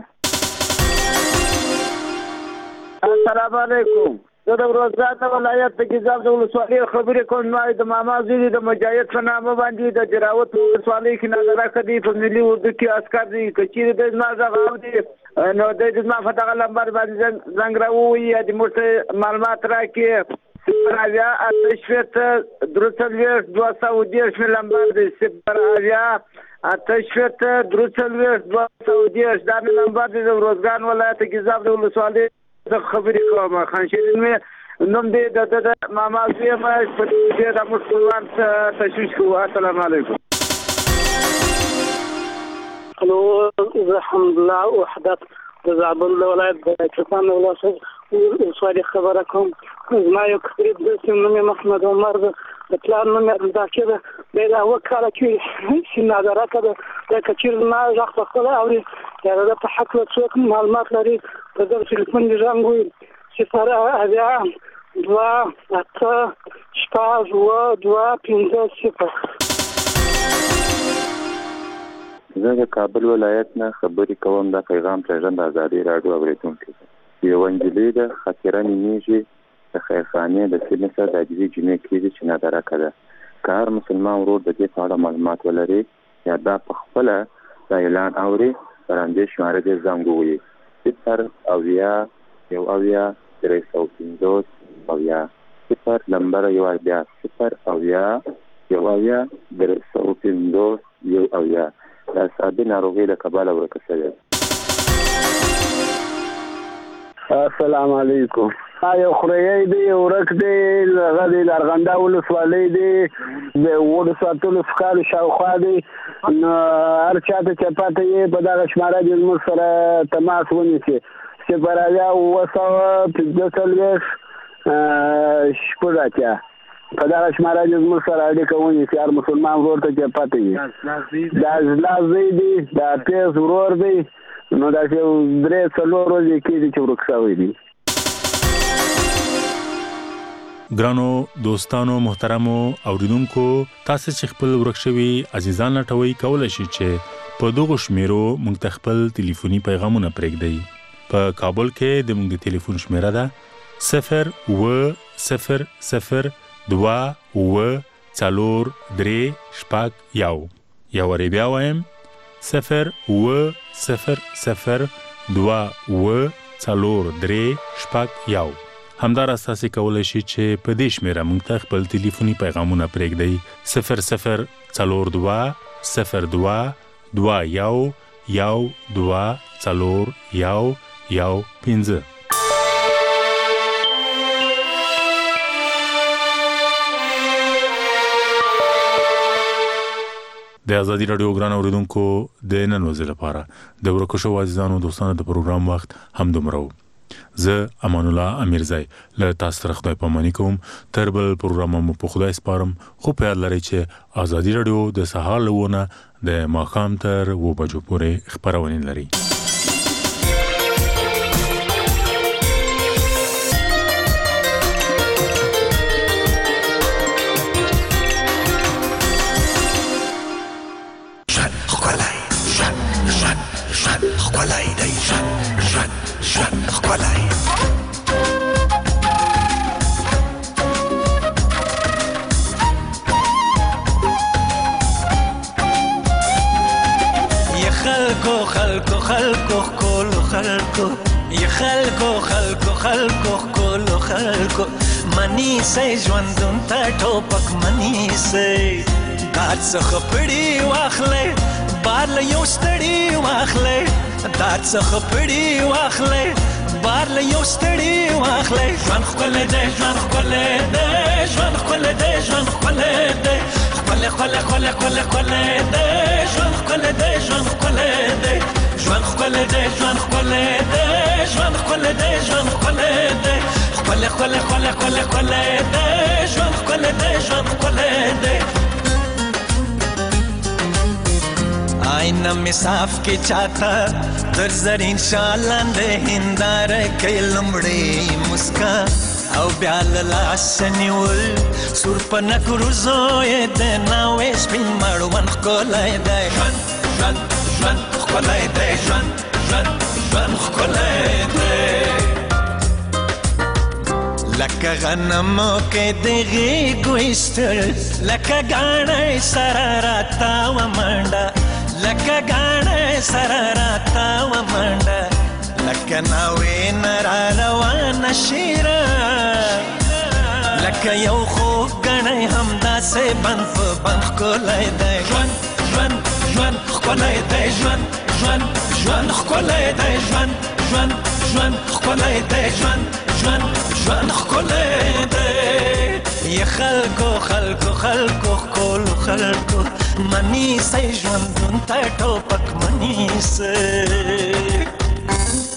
السلام علیکم. زه د روزګان د ولایت د ګیزاب د ولسوالۍ خبرې کوم. نو د ماما زوی د مجاهد په نامه باندې د جراوت ولسوالۍ کې نظر کړی په ملي اردو کې عسكر دي کچېر د نازغ دی نو د دې ما فتح لمبر باندې زنګ راوي د موټر معلومات راکې سپراویا اتشفت دروڅلوير دوه سوه دیرش لمبر د سپراویا اتشفت دروڅلوير دوه سوه دیرش دا لمبر د روزګان ولایت ګیزاب د ولسوالۍ خبرې کوم. خان شیرین مې نوم دی د ماما زوی مې په دې د مسلمان تشویش کوه. السلام علیکم. الو زه حمدالله وحدت د زابل ولایت د چپان ولسوالۍ خبره کوم. زما یو قریب د سیم نوم محمد عمر د پلان نوم ذاکر د دا وکاله کې چې نظر کړه د کچیر ما ځخ په خپل اوري یا د په حق له څوک معلومات لري په دغه ټلیفون دی رنګوي صفر اویا دوه اته شپږ اوه دوه پنځه صفر. زه د کابل ولایت نه خبرې کوم. د پیغام پېژند د ازادي راډیو اورېدونکي یو انجلۍ د خاطره نیمیږي د خیرخانې د سیمې سره د عجیبي جمعې کېږي چې نادره کده که هر مسلمان ورور د دې په اړه معلومات ولري یا دا په خپله د اعلان اوري پر همدې شماره دې زنګ ووهي صفر اویا یو اویا درې سوه پنځوس اویا صفر لمبر یو بیا صفر اویا یو اویا درې سوه پنځوس یو اویا. دا ساده ناروغي له کبله ورکه شوې. السلام علیکم. یو خوريي دی ورک دی هغه د لارغنده ولسوالۍ دی د وډ ساتلو ښکار شاوخوا دی نو هر چاته چې پاتې یې په دغه شماره د موږ سره تماس ونیسي صفر اویا اوه سوه پنځه څلوېښت شپږ اتیا په دغه شماره د موږ سره اړیکه ونیسي هر مسلمان ورور ته چې پاتې یې دا زلا زوی دی دا پیز ورور دی نو دا چې درې څلور ورځې کېږي چې ورک شوی دی. ګرانو دوستانو محترمو اوریدونکو تاسو چې خپل ورک شوي عزیزان لټوي کولای شئ چې په دغه شمیرو موږ ته خپل ټلیفوني پیغامونه پرېږدئ. په کابل کې د موږ د ټلیفون شمیره ده صفر اوه صفر صفر دوه اوه څلور درې شپږ یو. یا وری بیا وایم صفر اوه صفر صفر دوه اوه څلور درې شپږ یو. همداراز تاسو کولای شئ چې په دې شمیره موږ ته خپل ټلیفوني پیغامونه پرېږدئ صفر صفر څلور دوه صفر دوه دوه یو یو دوه څلور یو یو پنځه. د ازادي رادیو ګران اوریدونکو د نن ورځې لپاره د ورکو شو عزیزانو دوستانو د پروګرام وخت هم دومره و. زه امان الله امیرزای له تاسو سره خدای پاماني کوم. تر بل پروګرام مو په خدای سپارم. خو په یاد لرئ چې ازادي رادیو د سهار لونه د ماښام تر و بجو پورې خبرونه لري. خلای دی ژوند ژوند ژوند خلای یا خلکو خلکو خلکو کولو خلکو یا خلکو خلکو خلکو کولو خلکو منی سي ژوندون ته ټوپک منی سي دات څخه پړی واخلې بار له یو ستړي واخلې دات څخه پړی واخلې بار له یو ستړي واخلې ژوند خپل دې ژوند خپل دې ژوند خپل دې ژوند خپل دې خپل خله خله خله خله خله دې ژوند خله دې ژوند خله دې ژوند خله دې ژوند خله دې ژوند خله دې ژوند خله دې خله خله خله خله خله دې ژوند خله دې ژوند خله دې آئینه می صاف کې چاته در زرین شالاندې هندار کې لمړې مسکا او بیا لاس نیول سور پنه کروزوې د ناوې سپین مړوند ښکلی دی ژوند ژوند ژوند ښکلی دی ژوند ژوند ژوند ښکلی دی لکه غنمو کې د غېږو ایستل لکه ګاڼۍ سره راتاوه منډه لکه ګاڼۍ سره راتاوه منډه لکه ناوې نه را روانه شیره لکه یو خوږ ګڼی همداسې بند په بند ښکلی دی ژوند ژوند ژوند ښکلی دی ژوند ژوند ژوند ښکلی دی ژوند ژوند ژوند ښکلی دی ژوند ژوند ژوند ښکلی دی ی خلکو خلکو خلکو ښکلو خلکو منیسئ ژوندون ته ټوپک منیسئ